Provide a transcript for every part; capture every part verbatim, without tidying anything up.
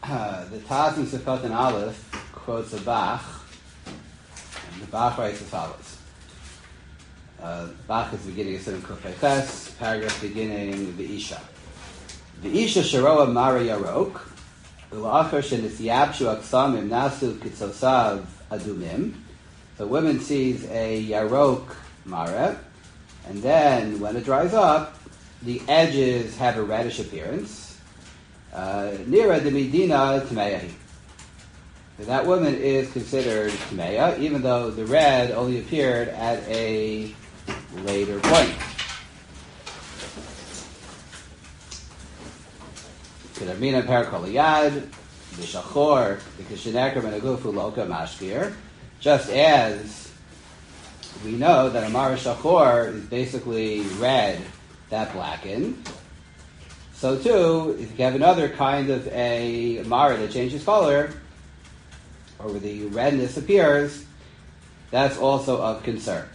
uh, the Taz in Sukkot and Aleph quotes a Bach, and the Bach writes as follows. Uh, Bach is beginning of Simon Kuf Ches, paragraph beginning V'isha. V'isha sharoa mara yarok, v'la'achar shenisiyabshu aksamim nasu kitzosav adumim. The woman sees a yarok mara, and then when it dries up, the edges have a reddish appearance. Nira de Medina Tmeyahi. That woman is considered Tmeya, even though the red only appeared at a later point. Kedamina Parakoliyad, the Shachor, the Kishineker Menagufu Loka Mashkir. Just as we know that Amara Shachor is basically red that blackened, so too, if you have another kind of a Amara that changes color, or where the redness appears, that's also of concern.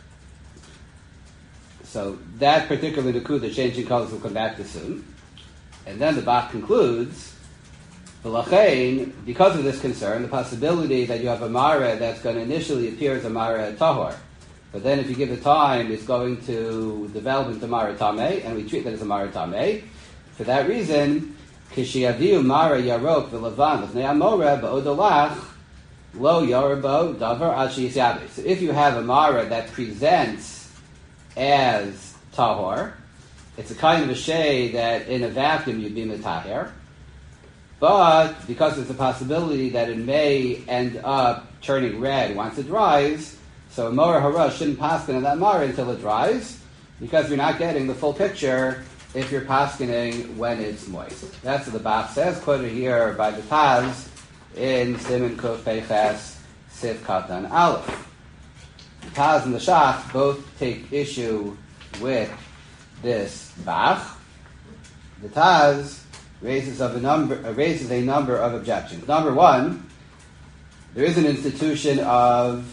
So that particular Nakuda, changing colors, will come back to soon. And then the Bach concludes, V'lachein, because of this concern, the possibility that you have a Mara that's going to initially appear as a Mara Tahor, but then if you give it time, it's going to develop into Mara Tameh, and we treat that as a Mara Tameh. For that reason, Kishiyaviu Mara Yarok V'Lavan L'fnei Amora Ba'odolach Lo Yorabo Davar Ashi Yisyabe. So if you have a Mara that presents as Tahor, it's a kind of a shade that in a vacuum you'd be Metaher. But because there's a possibility that it may end up turning red once it dries, so a Mora Hara shouldn't paskin in that Mara until it dries, because you're not getting the full picture if you're paskening when it's moist. That's what the Bach says, quoted here by the Taz in Siman Kuf Peiches Sif Katan Aleph. The Taz and the Shach both take issue with this Bach. The Taz raises of a number uh, raises a number of objections. Number one, there is an institution of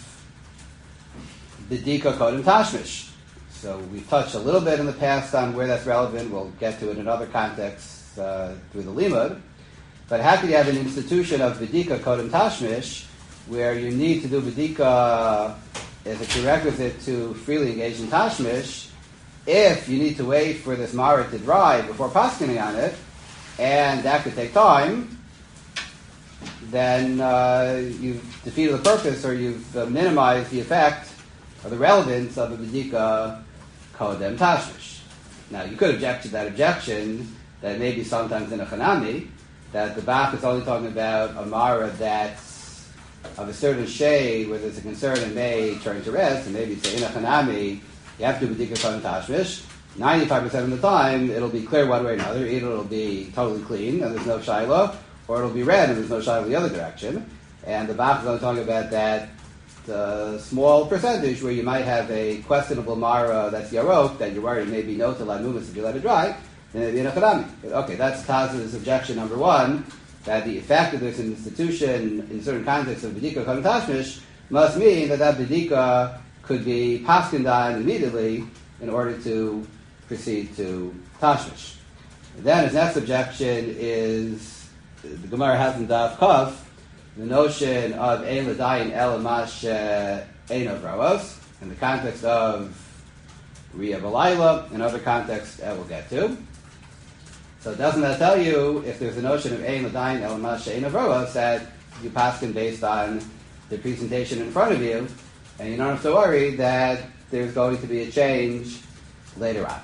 B'dika Kodem Tashmish. So we've touched a little bit in the past on where that's relevant. We'll get to it in other contexts uh, through the Limud. But how can you have an institution of B'dika Kodem Tashmish where you need to do B'dika as a prerequisite to freely engage in Tashmish if you need to wait for this Mara to dry before paskening on it, and that could take time, then uh, you've defeated the purpose, or you've uh, minimized the effect or the relevance of a B'dika Kodem Tashmish. Now, you could object to that objection that maybe sometimes in a Chanami, that the Bach is only talking about a Mara that's of a certain shade where there's a concern it may turn to red, and maybe say in a Chanami, you have to do B'dika Kodem Tashmish. ninety-five percent of the time, it'll be clear one way or another. Either it'll be totally clean and there's no shiloh, or it'll be red and there's no shiloh the other direction. And the Bach is only talking about that uh, small percentage where you might have a questionable Mara that's Yarok, that you're worried maybe no to Lanumas if you let it dry, then it'd be in a Chadami. Okay, that's Taz's objection number one, that the effect of this institution in certain contexts of B'dika Kodem Tashmish must mean that that B'dika could be paskened on immediately in order to proceed to Tashmish. Then his next objection is, the Gemara has in Daf Kaf, the notion of Ein L'dayin El Mash Ein Avros, in the context of Riyah B'Layla, in other contexts that we'll get to. So doesn't that tell you, if there's a notion of Ein L'dayin El Mash Ein Avros, that you paskin based on the presentation in front of you, and you don't have to worry that there's going to be a change later on.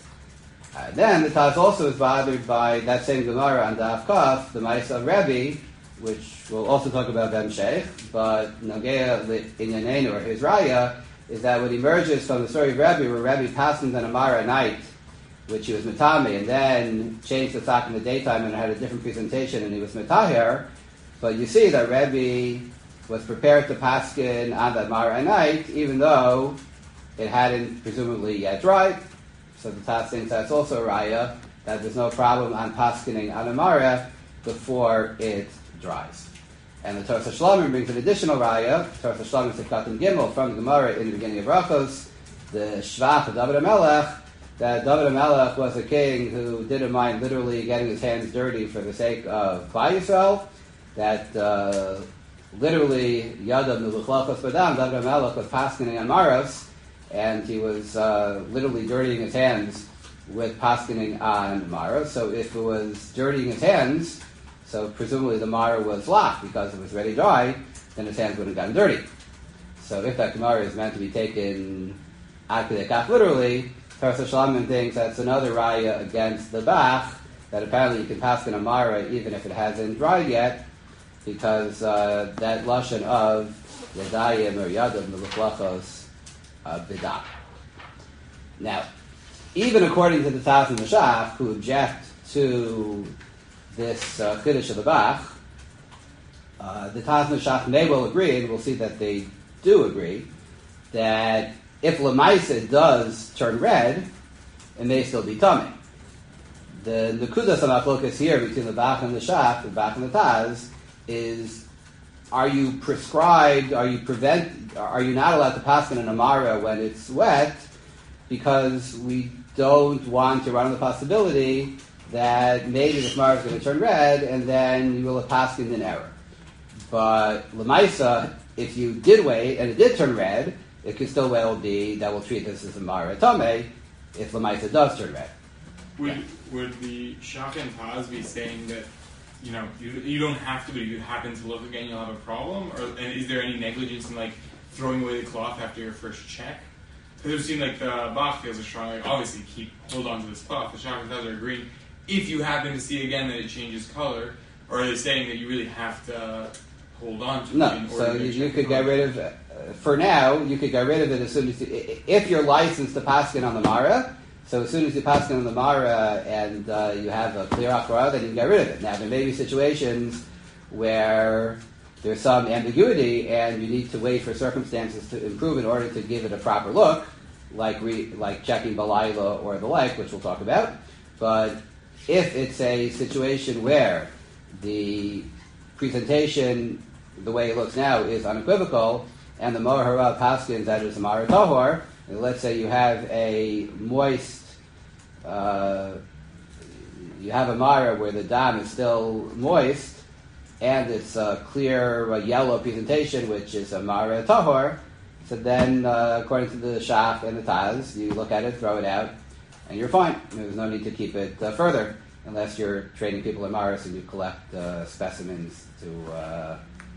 Uh, then the Taz also is bothered by that same Gemara on Daf Kaf, the Ma'isa of Rebbe, which we'll also talk about B'Hemshech, but Nogea Inyanenu, or his Raya, is that what emerges from the story of Rebbe, where Rebbe passed on a Mara at night, which he was Matame, and then changed the Tzak in the daytime and had a different presentation, and he was Mataher. But you see that Rebbe was prepared to paskin on that Mara at night, even though it hadn't presumably yet dried. So the Taz thinks that's also a raya, that there's no problem on paskining on a Mara before it dries. And the Torah Shlamim brings an additional raya, Torah Shlamim Sefkat and Gimel, from the Gemara in the beginning of Brachos, the Shvach of David HaMelech, that David HaMelech was a king who didn't mind literally getting his hands dirty for the sake of Klal Yisrael, that uh, literally Yadav Meluchlachos Badam, David HaMelech was paskening on Maros, and he was uh, literally dirtying his hands with paskening on Mara. So if it was dirtying his hands, so presumably the Mara was locked because it was already dry, then his hands wouldn't have gotten dirty. So if that Gemara is meant to be taken ad kedei kach literally, Tarsa Shalaman thinks that's another raya against the Bach, that apparently you can pasken a Mara even if it hasn't dried yet, because uh, that lashon of Yadayim or Yadav Meluchlachos B'dam. Now, even according to the Taz and the Shach, who object to this uh, Chiddush of the Bach, uh, the Taz and the Shach may well agree, and we'll see that they do agree, that if Lamaisa does turn red, it may still be tummy. The Nekudas HaMachlokas here between the Bach and the Shach, the Bach and the Taz, is: are you prescribed? Are you prevent? Are you not allowed to pasken an amara when it's wet? Because we don't want to run on the possibility that maybe the Gemara is going to turn red, and then you will have paskened in error. But Lamaisa, if you did wait and it did turn red, it could still well be that we'll treat this as a Mara Tameh if Lamaisa does turn red. Would yeah. would the Shach and Taz be saying that, you know, you, you don't have to, but if you happen to look again, you'll have a problem? Or and is there any negligence in, like, throwing away the cloth after your first check? Because it seems like the Bach feels a strong, like, obviously keep, hold on to this cloth. The Shach and Taz are agreeing. If you happen to see again that it changes color, or are they saying that you really have to hold on to no, it in order so to you, you check could color? get rid of, uh, for now, you could get rid of it as soon as, you, if you're licensed to paskin on the Mara, so as soon as you paskin on the Mara and uh, you have a clear akra, then you can get rid of it. Now, there may be situations where there's some ambiguity and you need to wait for circumstances to improve in order to give it a proper look, like re, like checking Balayla or the like, which we'll talk about. But if it's a situation where the presentation, the way it looks now, is unequivocal, and the Moher Harav paskins that is a Mara Tahor, and let's say you have a moist, uh, you have a Mara where the dam is still moist, and it's a clear uh, yellow presentation, which is a Mara Tahor, so then, uh, according to the Shach and the Taz, you look at it, throw it out, and you're fine. There's no need to keep it uh, further, unless you're training people in Maris and you collect uh, specimens to uh,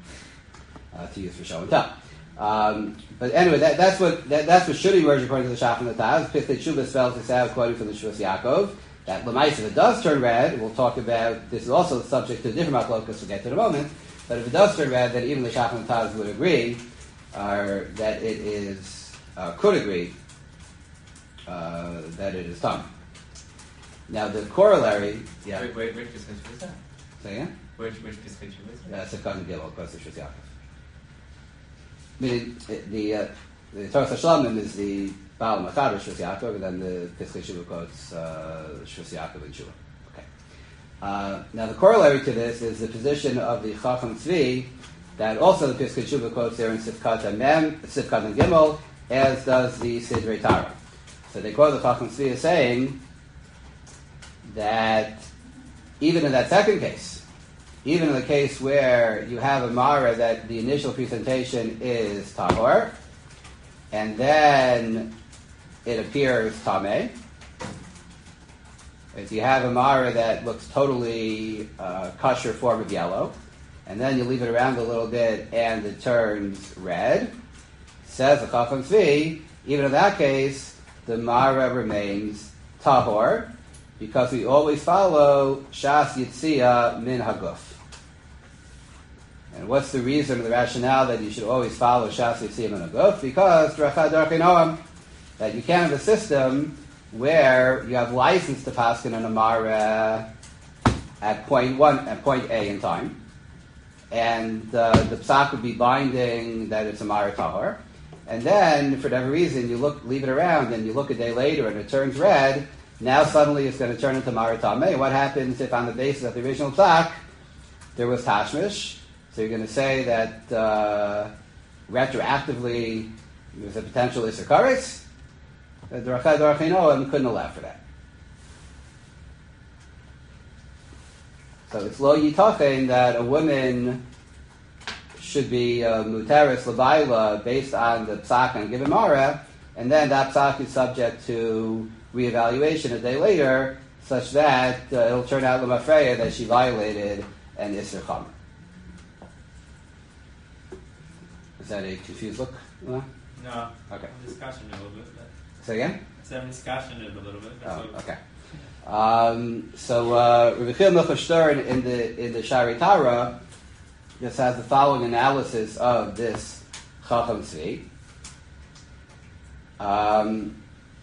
uh, to use for show and tell. Um, but anyway, that, that's what that, that's what should emerge according to the Shach and the Taz. Piftei Shuvah spells this out, quoting from the Shuvas Yaakov, that Lamaisa, if it does turn red, we'll talk about, this is also subject to a different machlokas we'll get to in a moment, but if it does turn red, then even the Shach and the Taz would agree uh, that it is, uh, could agree uh, that it is tum. Now the corollary, yeah. Wait, wait, which discussion was that? Say again? Which which discussion was that? That's a Katan Gilel, of course, the Shus Yaakov. Meaning, the uh, the Torah Shlamim is the Baal Machaber Shus Yaakov, and then the Piskei Shuvah quotes uh, Shus Yaakov and Shuvah. Okay. Uh, now the corollary to this is the position of the Chacham Tzvi, that also the Piskei Shuvah quotes there in Sifkat and Mem, Sifkat and Gimel, as does the Sidrei Torah. So they quote the Chacham Tzvi as saying that even in that second case, even in the case where you have a Mara that the initial presentation is Tahor, and then it appears Tameh, if you have a Mara that looks totally uh, kosher form of yellow, and then you leave it around a little bit and it turns red, says the Chacham Tzvi, even in that case, the Mara remains Tahor, because we always follow Shas Yitzia Min Haguf. And what's the reason, the rationale that you should always follow Shas Yitzia Min Haguf? Because Dracha Darkei Noam, that you can't have a system where you have license to paskin an Amara at point one, at point A in time, and uh, the psak would be binding that it's Amara Tahor, and then for whatever reason you look, leave it around, and you look a day later and it turns red. Now suddenly it's going to turn into Mara Tameh. What happens if on the basis of the original psak there was Tashmish? So you're going to say that uh, retroactively there's a potential Issachar kares? the Rachad Darchei Noam couldn't allow for that. So it's lo yitachen that a woman should be uh, mutaris labayla based on the psak and given mara, and then that psak is subject to reevaluation a day later, such that uh, it'll turn out lemafreya that she violated an isser chamer. Is that a confused look? Uh, No. Okay. I'm discussing it a little bit. But Say again? it's I'm discussing it a little bit. That's Oh, all. okay. Um, so uh, Rabbi Chil Milcha Stern in the in the Shari Tara just has the following analysis of this Chacham Tzvi. Um,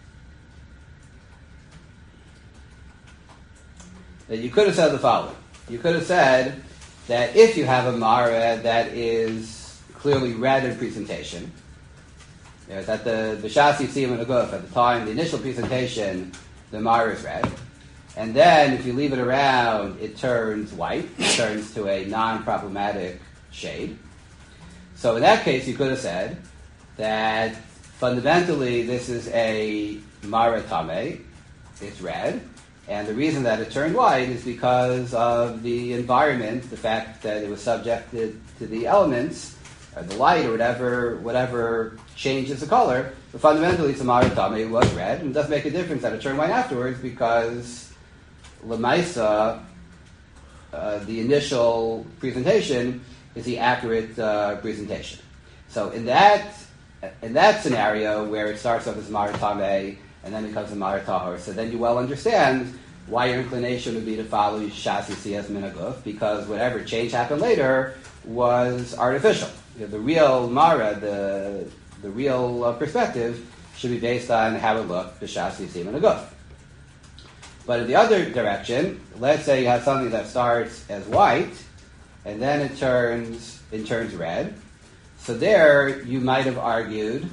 that you could have said the following. You could have said that if you have a Mara that is clearly red in presentation, you know, that the the Shas Yitzim and the Guf at the time, the initial presentation, the Mara is red. And then, if you leave it around, it turns white. It turns to a non-problematic shade. So in that case, you could have said that fundamentally this is a Mara Tameh. It's red. And the reason that it turned white is because of the environment, the fact that it was subjected to the elements, or the light, or whatever whatever changes the color. But fundamentally, it's a Mara Tameh. It was red. And it doesn't make a difference that it turned white afterwards because Lamaisa, uh, the initial presentation is the accurate uh, presentation. So in that in that scenario where it starts off as Mara Tameh and then becomes a Mara Tahor, so then you well understand why your inclination would be to follow Shas Yitzias Minaguf, because whatever change happened later was artificial. You know, the real Mara, the the real uh, perspective, should be based on how it looked the Shas Yitzias Minaguf. But in the other direction, let's say you have something that starts as white, and then it turns it turns red. So there, you might have argued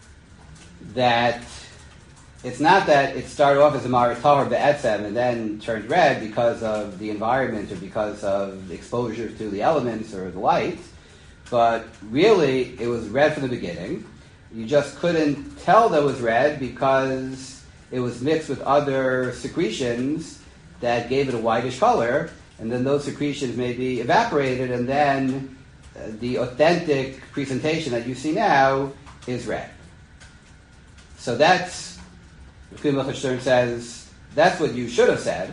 that it's not that it started off as a Mara Tahor Be'etzem and then turned red because of the environment or because of exposure to the elements or the light, but really it was red from the beginning. You just couldn't tell that it was red because it was mixed with other secretions that gave it a whitish color, and then those secretions may be evaporated, and then uh, the authentic presentation that you see now is red. So that's, Rabbi Milcha Stern says, that's what you should have said,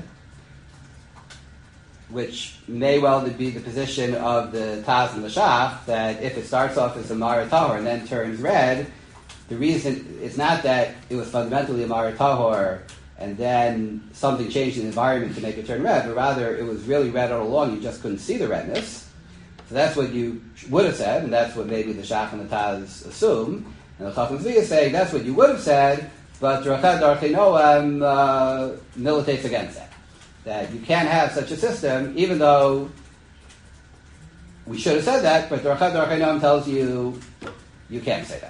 which may well be the position of the Taz and the Shach, that if it starts off as a Mara Tahor and then turns red, the reason, it's not that it was fundamentally a Mara Tahor and then something changed in the environment to make it turn red, but rather it was really red all along, you just couldn't see the redness. So that's what you would have said, and that's what maybe the Shach and the Taz assume. And the Chacham Tzvi is saying that's what you would have said, but Rachad Darchei Noam uh, militates against that. That you can't have such a system, even though we should have said that, but Rachad Darchei Noam tells you you can't say that.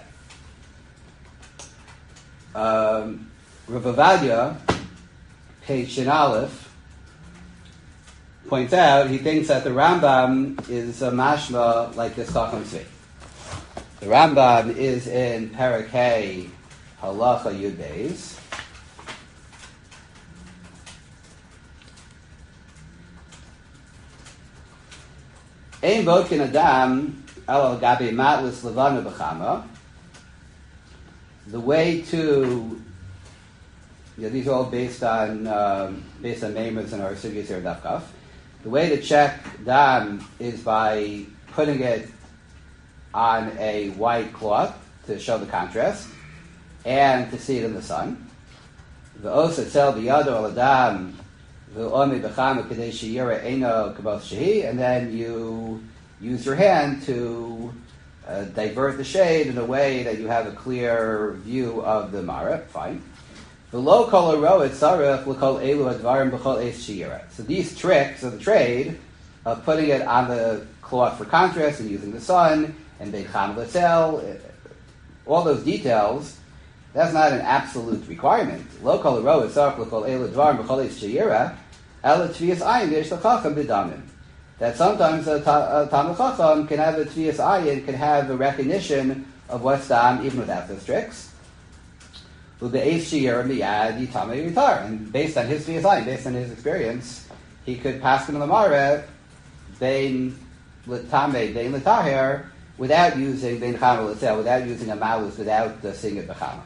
Um, Rav Ovadia, page Shin Aleph, points out he thinks that the Rambam is a mashma like this Chacham Tzvi. The Rambam is in Parakeh Halacha Yud Beis. Ein bodkin adam al gabi matlis levana b'chama. The way to, you know, these are all based on um, based on Meimas and our Sugis here Daf Kaf. The way to check dam is by putting it on a white cloth to show the contrast and to see it in the sun. V'osa tzel b'yado al adam v'omi b'chama k'dei sheyira eino k'both shehi, and then you use your hand to Uh, divert the shade in a way that you have a clear view of the Mara. Fine. Below kol haroet sarech l'kol elu advarim b'chol eis sheyira. So these tricks of the trade of putting it on the cloth for contrast and using the sun and beit cham l'tzel, all those details, that's not an absolute requirement. Lo kol haroet sarech l'kol elu advarim b'chol eis sheyira ela tvias ayin yesh l'chacham b'damim. That sometimes a Talmid Chacham can have a Tviyas Ayin, can have a recognition of what's Dam even without those tricks. Ube'ez sheyira miyad yitame yitar. And based on his v'yasayim, based on his experience, he could pass him the Mara bein l'tamei, bein l'taher, without using bein chama l'tzel, without using a malus, without uh, seeing it b'chama.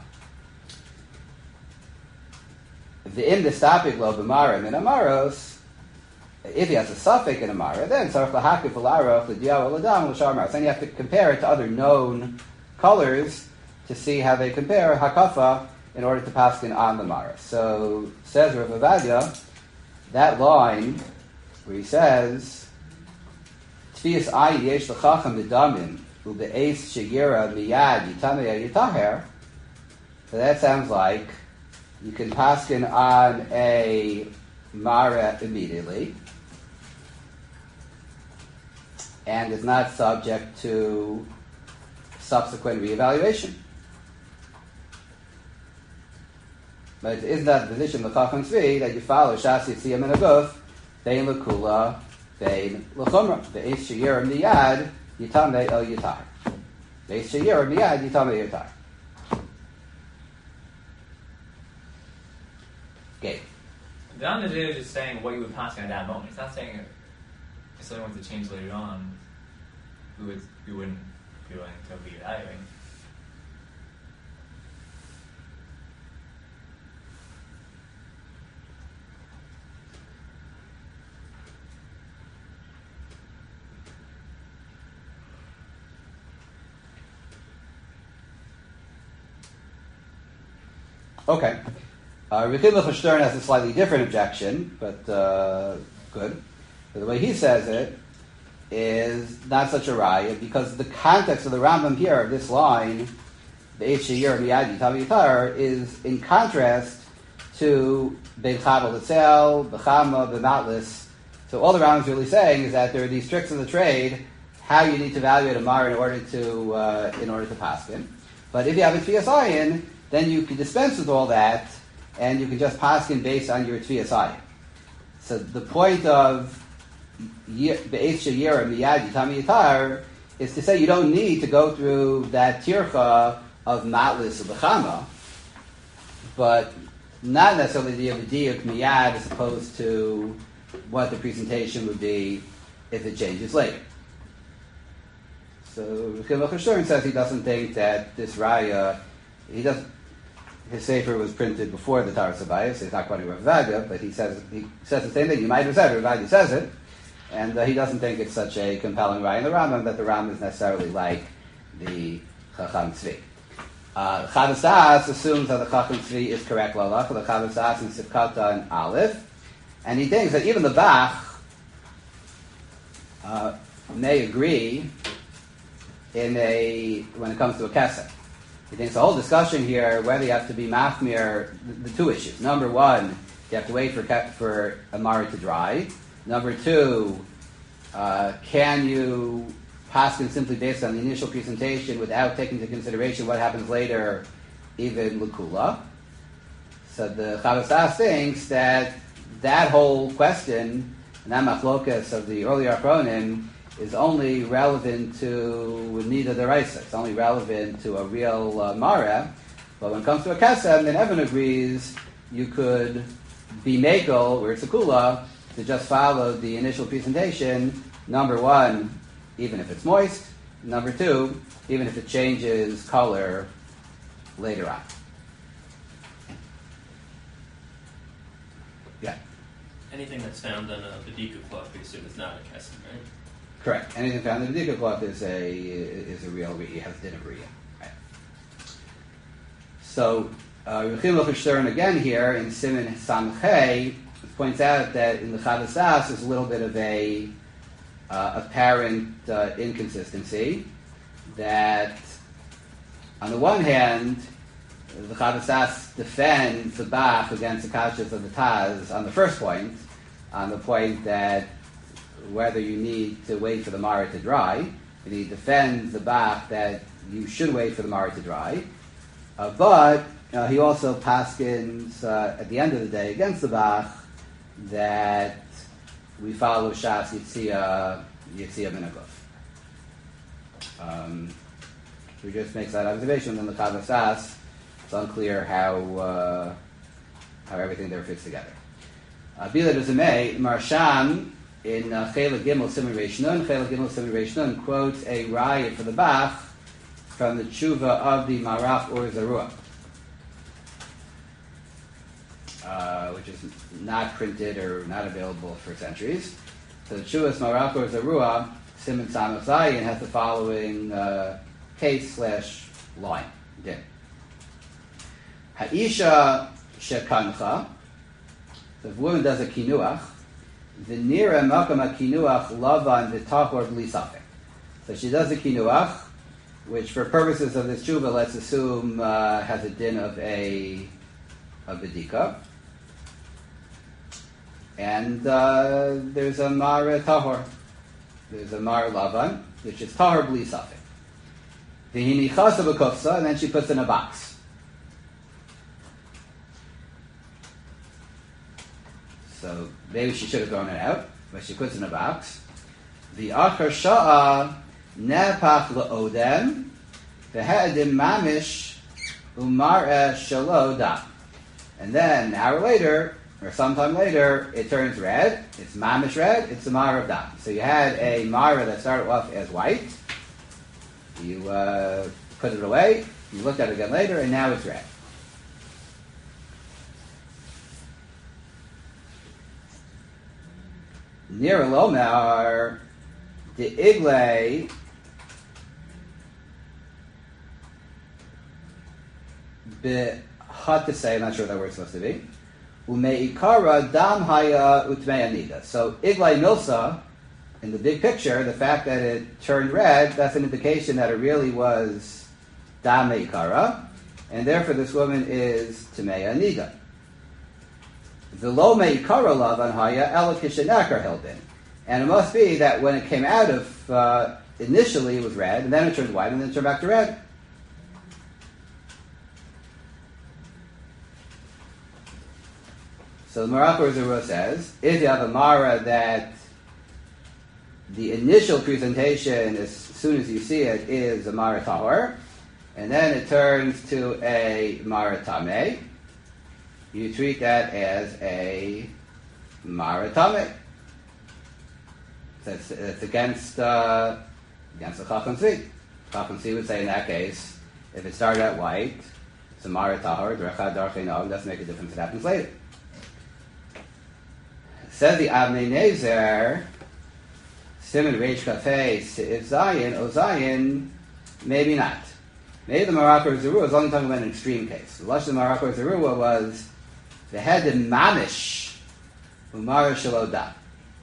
V'im destapik lo b'mara min amaros, if he has a suffix in Amara, then tzarich lahakif v'larach l'diyav l'dam l'shar amaros. Then you have to compare it to other known colors to see how they compare hakafa in order to paskin on the Mara. So says Rav Avadia, that line where he says Tfias ayin yesh l'chacham b'damin u'be'ez sheyira miyad yitamei yitaher. So that sounds like you can paskin on a Mara immediately, and is not subject to subsequent reevaluation. But isn't that the position of the Chacham Tzvi that you follow Shas Yitziyah Min Aguf, Bein L'Kula, Bein L'Chumra, Be'ez Sheyira Miyad, Yitamei El Yitar. Be'ez Sheyira Miyad, Yitamei Yitar. Okay. The Rambam is just saying what you would pass at that moment. It's not saying if something wants to change later on, we would we wouldn't be willing to reevaluate. Okay. Uh, Rechiv Stern has a slightly different objection, but uh, good. But the way he says it is not such a raya, because the context of the Rambam here, of this line, the Eish Sheyir Miyad Yitam Yitar, is in contrast to Bein Chadal L'Tzel, B'chama, B'matlis. So all the Rambam is really saying is that there are these tricks of the trade, how you need to evaluate a mar in order to uh, in order to paskin. But if you have a Tfias Ayin, then you can dispense with all that, and you can just paskin based on your Tfias Ayin. So the point of Be'ez Sheyira Miyad Yitam Yitar is to say you don't need to go through that tircha of matlis of b'chama, but not necessarily the avdiyuk miyad as opposed to what the presentation would be if it changes later. So Rechiv Stern says he doesn't think that this raya, he doesn't. His sefer was printed before the Taras Abayis, so he's not quoting Rav Avadia, but he says he says the same thing. You might have said Rav Avadia says it, and uh, he doesn't think it's such a compelling raya in the Rambam that the Rambam is necessarily like the Chacham Tzvi. Uh, Chavos Da'as assumes that the Chacham Tzvi is correct lalach, the Chavos Da'as in Sivkata and Aleph, and he thinks that even the Bach uh, may agree in a when it comes to a kesef. He thinks the whole discussion here, whether you have to be machmir, the, the two issues. Number one, you have to wait for for a mara to dry. Number two, uh, can you paskin simply based on the initial presentation without taking into consideration what happens later, even l'kula? So the Chavos Da'as thinks that that whole question, and that machlokas of the earlier Achronim, is only relevant to Nida Deraisa. It's only relevant to a real uh, Mara. But when it comes to a Kesem, then Evan agrees you could be Mekel, where it's a Kula, to just follow the initial presentation. Number one, even if it's moist. Number two, even if it changes color later on. Yeah. Anything that's found on a Badika cloth, we assume is not a kesem, right? Correct. Anything found in the Badika cloth is a is a real Riyah, has din of Riyah. Right. So, Rechiv Stern again here in Siman Samchei points out that in the Chavos Da'as there's a little bit of a uh, apparent uh, inconsistency. That on the one hand, the Chavos Da'as defends the Bach against the kashas of the Taz on the first point, on the point that whether you need to wait for the Mara to dry, and he defends the Bach that you should wait for the Mara to dry, uh, but uh, he also paskins uh, at the end of the day against the Bach that we follow Shas Yitziyah Yitziyah Min Aguf. Um, he just makes that observation, and the Chavos Da'as It's unclear how uh, how everything there fits together. Bila Dezemei, Marshan in uh, Chela Gimel Simon Reish Nun, Chela Gimel Simon Reish Nun quotes a riot for the Bach from the tshuva of the Marach Or Zarua, uh, which is not printed or not available for centuries. So the tshuva's Marach Or Zarua, Simon Samach Zayin, has the following uh, case slash line. Din. Ha'isha shekancha, so if a woman does a kinuach, v'nira makam ha-kinuach lavan v'tahor b'li safek. So she does a kinuach, which for purposes of this tshuva, let's assume uh, has a din of a of bedika. And uh, there's a mar tahor. There's a mar lavan, which is tahor b'li safek. V'hini chasa b'kofsa, and then she puts in a box. So maybe she should have thrown it out, but she puts it in a box. The achar sha'a nepach le'odem v'ha'edim mamish umar'eh shalo dam. And then an hour later, or sometime later, it turns red. It's mamish red. It's a mar of dam. So you had a mara that started off as white. You uh, put it away. You looked at it again later, and now it's red. Near Lomar, the Igle be hot to say, I'm not sure what that word's supposed to be. Umeikara dam haya utmei anida. So Igle milsa, in the big picture, the fact that it turned red, that's an indication that it really was dam meikara, and therefore this woman is tmei anida. The lo meikara lavan haya ela kishenakar held in. And it must be that when it came out of, uh, initially it was red, and then it turned white, and then it turned back to red. So the Marach Or Zarua says, if you have a Mara that the initial presentation, as soon as you see it, is a Mara Tahor, and then it turns to a Mara Tameh, you treat that as a Mara Tameh. That's, that's against uh, against the Chacham Tzvi. Chacham Tzvi would say in that case, if it started out white, it's a Mara Tahor, Derechad Darchei Nog, doesn't make a difference, it happens later. Says the Avnei Nezer, Simon Reish Kafei, if Zion, O Zion, maybe not. Maybe the Marach Or Zarua is only talking about an extreme case. The Lashon Marach Or Zarua was the head of mamish umara shelo dam.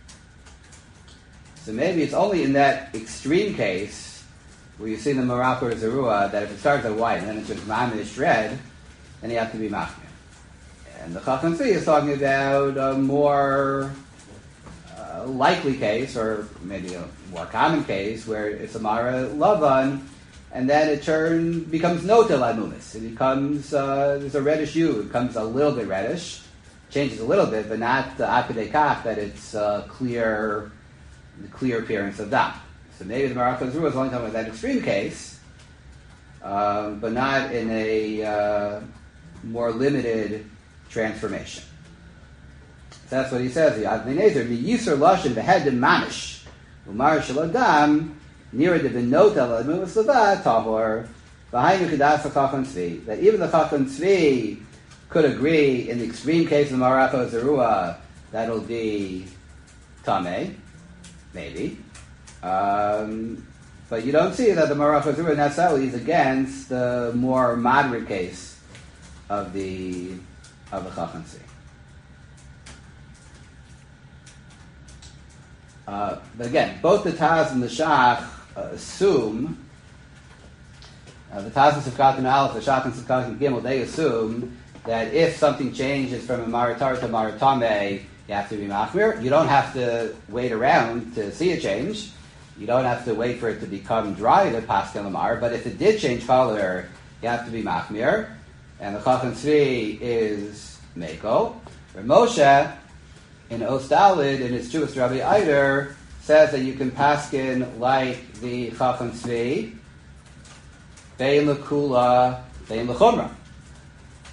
So maybe it's only in that extreme case where you see the Marach Or Zarua that if it starts at white and then it turns mamish red, then you have to be machmir. And the Chacham Tzvi is talking about a more uh, likely case, or maybe a more common case, where it's a Mara Lavan, and then it turn becomes Notel Amumis. It becomes, uh, there's a reddish hue, it becomes a little bit reddish, changes a little bit, but not the Akadei Kach, that it's uh, clear, the clear appearance of dam. So maybe the Marach Or Zarua is only talking about that extreme case, uh, but not in a uh, more limited transformation. So that's what he says. The Avnei Nezer, mi yisur lashon v'hedim mamish umar shelo dam nira de v'notel amumis leva tahor v'hainu kedas ha'chacham tzvi. That even the Chacham Tzvi could agree in the extreme case of the Marach Or Zarua that'll be tameh, maybe. Um, but you don't see that the Marach Or Zarua necessarily is against the more moderate case of the of the Chacham Tzvi. Uh, but again, both the Taz and the Shach uh, assume, uh, the Taz and Sivkat and Aleph, the Shach and Sivkat and Gimel, they assume that if something changes from a Maratar to Maratame, you have to be Machmir. You don't have to wait around to see a change. You don't have to wait for it to become dry to Paskel Amar, but if it did change color, you have to be Machmir. And the Chacham Tzvi is Meiko. Moshe, in Ostalid, in his Jewish Rabbi Eider, says that you can paskin like the Chacham Tzvi, Bein L'Kula, Bein L'Chumra.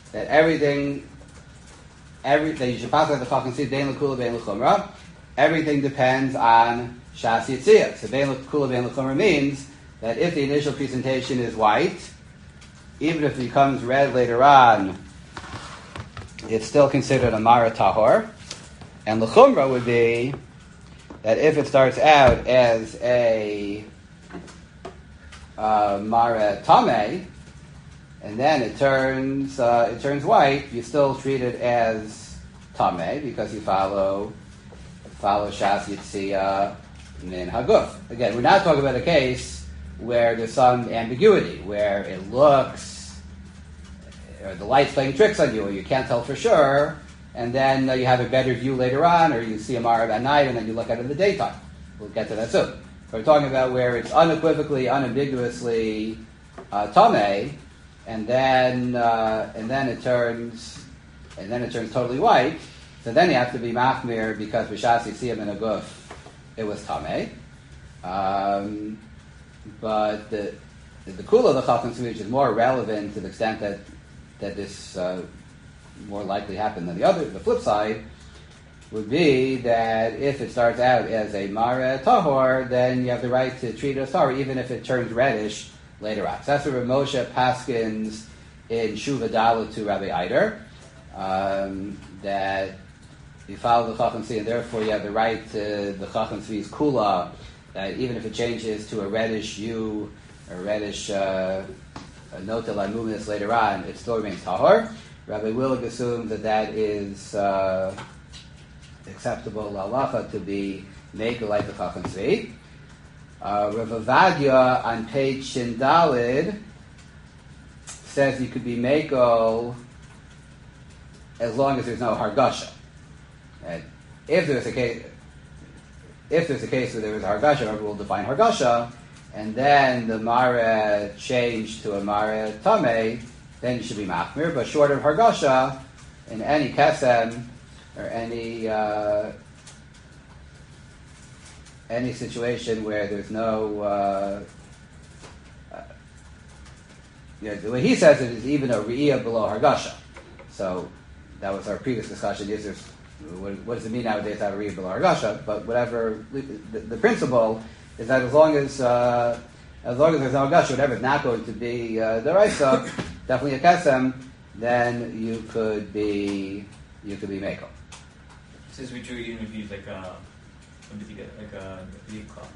that everything, every that you should pass like the Chacham Tzvi bein l'kula bein l'chumra. Everything depends on Shas Yitziyah. So bein l'kula bein l'chumra means that if the initial presentation is white, even if it becomes red later on, it's still considered a Mara Tahor. And l'chumra would be that if it starts out as a uh, Mara Tameh, and then it turns uh, it turns white, you still treat it as Tameh because you follow follow Shas Yitziyah Min Haguf. Again, we're not talking about a case where there's some ambiguity, where it looks, or the light's playing tricks on you, or you can't tell for sure, and then uh, you have a better view later on, or you see a Marav at night, and then you look at it in the daytime. We'll get to that soon. We're talking about where it's unequivocally, unambiguously uh, Tameh, and then uh, and then it turns and then it turns totally white. So then you have to be machmir because b'shas yitziyah min haguf it was tameh. Um, but the the kula of the Chacham Tzvi, which is more relevant to the extent that that this uh, more likely happened than the other. The flip side would be that if it starts out as a mara tahor, then you have the right to treat it as tahor, even if it turns reddish later on. So that's what Rav Moshe paskins in Shuva Dalet to Rabbi Eider, um, that you follow the Chacham Tzvi, and therefore you have the right to the Chacham Tzvi's kula, that even if it changes to a reddish hue, a reddish uh, notel amuminous later on, it still remains tahor. Rabbi Willig assumes that that is uh, acceptable lalacha to be made like the Chacham Tzvi. Uh, Rav Avadia on page Shin Dalid says you could be meko as long as there's no hargasha. And if there's a case, if there's a case where there is a hargasha, Rabbi will define hargasha, and then the mara changed to a mara tameh, then you should be machmir. But short of hargasha, in any kesem or any uh, any situation where there's no, uh, uh, you know, the way he says it is even a re'iyah below hargasha. So that was our previous discussion. Is there, what, what does it mean nowadays to have a re'iyah below hargasha? But whatever, the, the principle is that as long as uh, as long as there's no hargasha, whatever is not going to be uh, the raisa, definitely a kesem, then you could be you could be meko. Since we drew even if you use like a When did you get like a leaf cloth?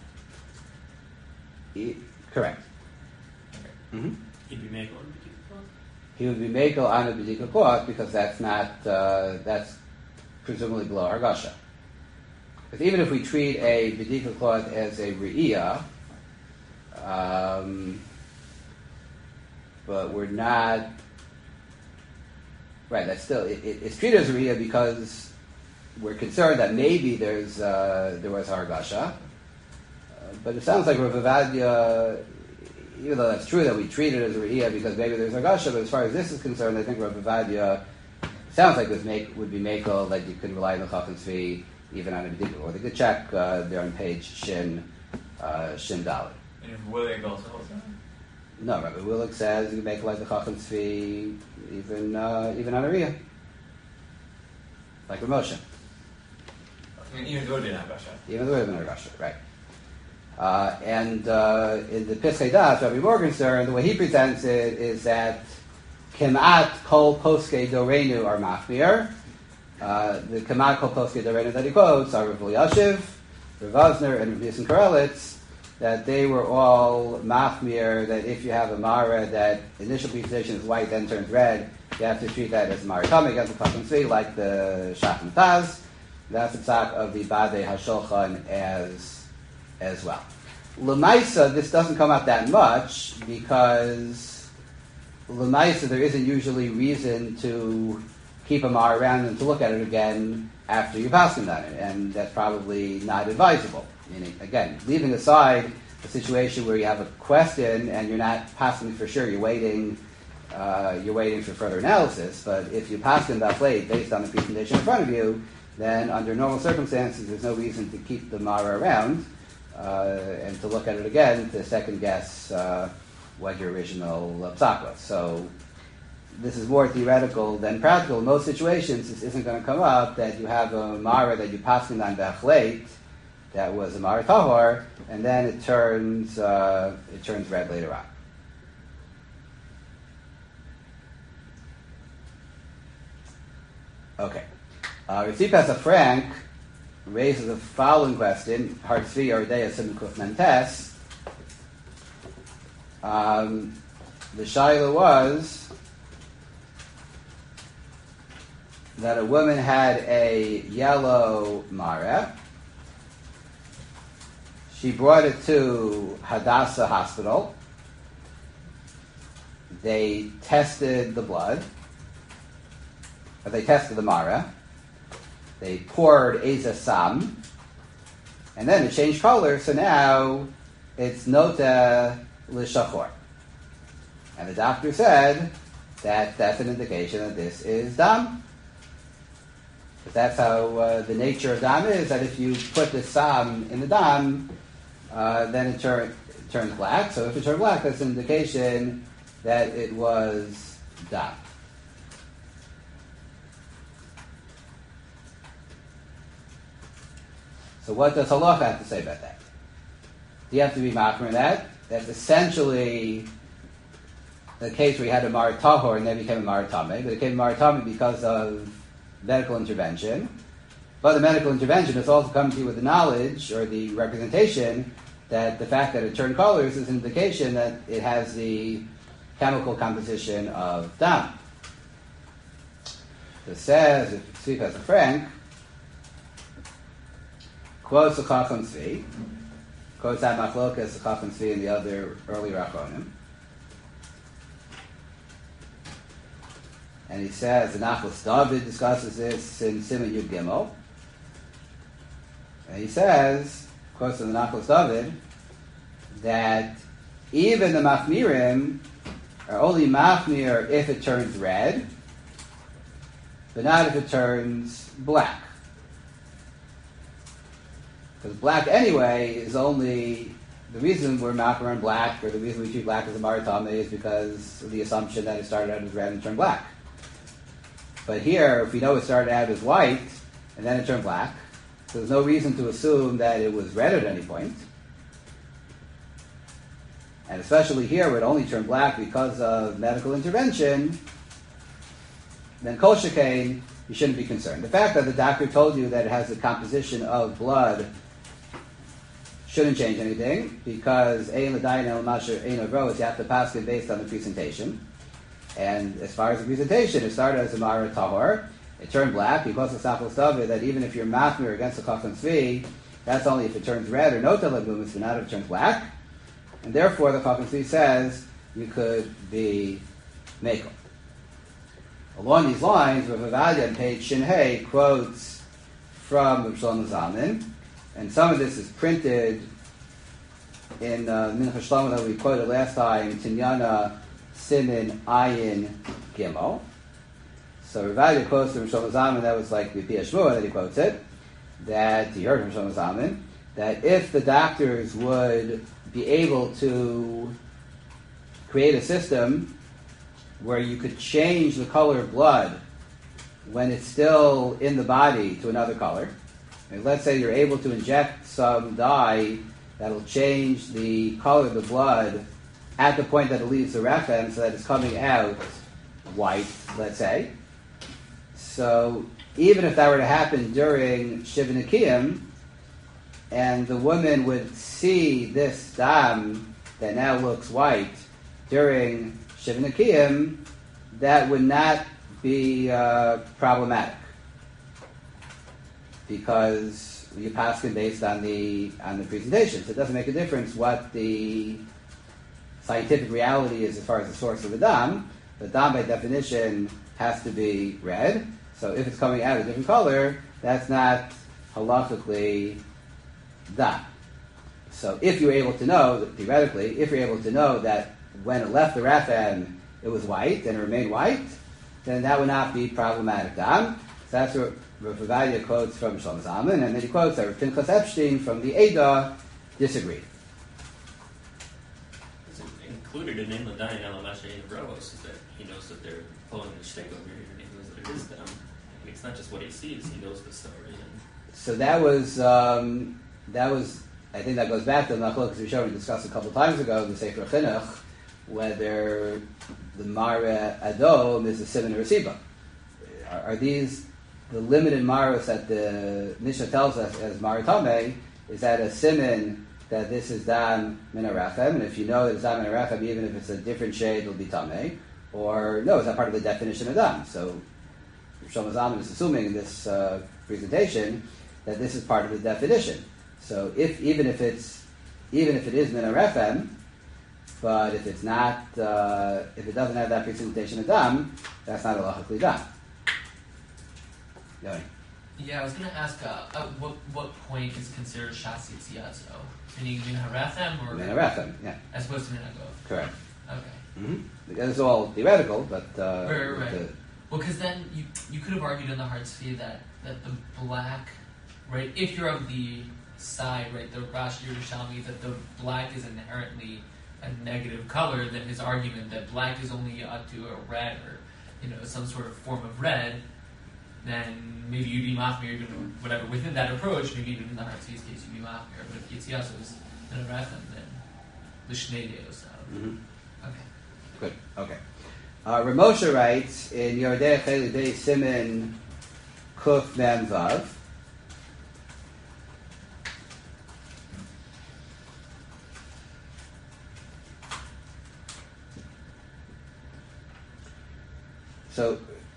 E- correct. Okay. Mm-hmm. He'd be making one b'dika cloth. He would be meko on a b'dika cloth because that's not uh, that's presumably below hargasha. Because even if we treat a b'dika cloth as a re'iyah, um, but we're not right. That's still it, it, it's treated as a re'iyah because we're concerned that maybe there's uh, there was hargasha, uh, but it sounds like Rav Avadia, even though that's true that we treat it as a re'iyah because maybe there's hargasha, but as far as this is concerned, I think Rav Avadia sounds like this make would be meko that you could rely on the Chacham Tzvi even on a b'dika. Or they could check uh, there on page Shin uh, Shin Dalet. And if Willig also holds that? No, Rabbi Willig says you can make like the Chacham Tzvi even uh, even on a re'iyah, like Rav Moshe. I mean, even though it didn't have Gasha. Even though we have an Argasha, right. Uh, and uh, in the Pischei Das, Rabbi Morgenstern, the way he presents it is that Kemat Kol Poskei Dorenu are Machmir. Uh, the Kemat Kol Poskei Dorenu that he quotes are Rav Elyashiv, Rav Osner, and Rav Nissen Karelitz, that they were all Machmir, that if you have a Mara that initial presentation is white, then turns red, you have to treat that as Mara Tameh against the Chacham Tzvi, like the Shachim Taz. That's the psak of the Badei HaShulchan as as well. L'maisa, this doesn't come out that much because l'maisa there isn't usually reason to keep a mar around and to look at it again after you pass them on it, and that's probably not advisable. Meaning, again, leaving aside a situation where you have a question and you're not passing for sure, you're waiting, uh, you're waiting for further analysis. But if you pass them that late based on the presentation in front of you, then under normal circumstances, there's no reason to keep the Mara around uh, and to look at it again to second guess uh, what your original uh, psak was. So this is more theoretical than practical. In most situations, this isn't going to come up that you have a Mara that you paskin on Bechlet, that was a Mara Tahor, and then it turns uh, it turns red later on. Okay. Uh, Ritzipas of Frank raises the following question, Hartzvi or Dea Simkuf Mentes. Um, the Shaila was that a woman had a yellow Mara. She brought it to Hadassah Hospital. They tested the blood. Or they tested the Mara. They poured Eza Sam. And then it changed color, so now it's Nota L'Shachor. And the doctor said that that's an indication that this is Dam. But that's how uh, the nature of Dam is, that if you put the Sam in the Dam, uh, then it, turn, it turns black. So if it turned black, that's an indication that it was Dam. So what does Halacha have to say about that? Do you have to be machmir in that? That's essentially the case where you had a Mara Tahor and then became a Mara Tameh, but it became a Mara Tameh because of medical intervention. But the medical intervention has also come to you with the knowledge or the representation that the fact that it turned colors is an indication that it has the chemical composition of Dam. So it says, if you speak as a Frank, quotes the Chacham Tzvi, quotes that Machlokas, the Chacham Tzvi, and the other earlier Achronim. And he says, the Nachlas David discusses this in Siman Yud Gimel. And he says, quotes from the Nachlas David, that even the Machmirim are only Machmir if it turns red, but not if it turns black. Because black anyway is only, the reason we're Machmir on black, or the reason we treat black as a Mara Tameh is because of the assumption that it started out as red and turned black. But here, if we know it started out as white, and then it turned black, so there's no reason to assume that it was red at any point. And especially here, where it only turned black because of medical intervention, then Kol Shekain, you shouldn't be concerned. The fact that the doctor told you that it has the composition of blood shouldn't change anything, because Ein L'dayin El Masher Ein Avros, you have to pass it based on the presentation. And as far as the presentation, it started as a Mara Tahor. It turned black because of Sachel Stavir, that even if you're Machmir against the Chacham Tzvi, that's only if it turns red or Nota Legumis, but not if it turns black. And therefore, the Chacham Tzvi says you could be Mekel. Along these lines, Rav Avadia on page Shin-Hey quotes from Rav Shlomo Zalman, and some of this is printed in uh, Mincha Shlomo that we quoted last time, Tinyana Simin Ayin Gimel. So Rav Avadia quotes from Rav Shlomo Zalman, that was like the Pia Shmuel that he quotes it, that he heard from Rav Shlomo Zalman, that if the doctors would be able to create a system where you could change the color of blood when it's still in the body to another color. And let's say you're able to inject some dye that'll change the color of the blood at the point that it leaves the rechem so that it's coming out white, let's say. So even if that were to happen during Shiva Nikiyim, and the woman would see this dam that now looks white during Shiva Nikiyim, that would not be uh, problematic, because you paskin based on the on the presentation. So it doesn't make a difference what the scientific reality is as far as the source of the dam. The dam, by definition, has to be red. So if it's coming out a different color, that's not halachically dam. So if you're able to know, theoretically, if you're able to know that when it left the Raphan, it was white and it remained white, then that would not be problematic dam. So that's what Rav Avadia quotes from Shlomo Zalman, and then he quotes that Rav Pinchas Epstein from the Eidah disagreed. Is it included in Ein L'dayin Ela Ma She'ein Bros is that he knows that they're pulling the shtick over here, and he knows that it is them. I mean, it's not just what he sees; he knows the story. And So that was um, that was. I think that goes back to the Machlokes we showed we discussed a couple times ago in the Sefer Chinuch, whether the Mara Adom is a Siman or a Siba. Are, are these the limited Maros that the Mishnah tells us as Mara Tameh? Is that a Siman that this is Dam Min HaRachem, and if you know it's Dam Min HaRachem, even if it's a different shade, it'll be Tameh? Or no, is that part of the definition of Dam? So Shlomo Zalman is assuming in this uh, presentation that this is part of the definition. So if even if it's even if it is Min HaRachem, but if it's not uh, if it doesn't have that presentation of Dam, that's not a halachically Dam. No. Yeah, I was going to ask, uh, at what what point is considered Shas Yitziazo? Meaning Min HaRachem or Min HaRachem, yeah, as opposed to Min HaGov? correct. Okay. Mm-hmm. Because it's all theoretical, but uh, Right, right, right. the- Well, because then you you could have argued in the Hartzvi that that the black, right? If you're of the side, right, the Rashi Yerushalmi, that the black is inherently a negative color, then his argument that black is only Atu or red or you know some sort of form of red, then maybe you'd be Machmir, even whatever. Within that approach, maybe even in the Hartzvi's case, you'd be Machmir. But if Yitziaso is Min HaRachem, then the Shnei Deos. Mhm. Okay. Good. Okay. Uh, Ramosha writes in Yordei Chelidei Simin Kuf Mem Vav. So,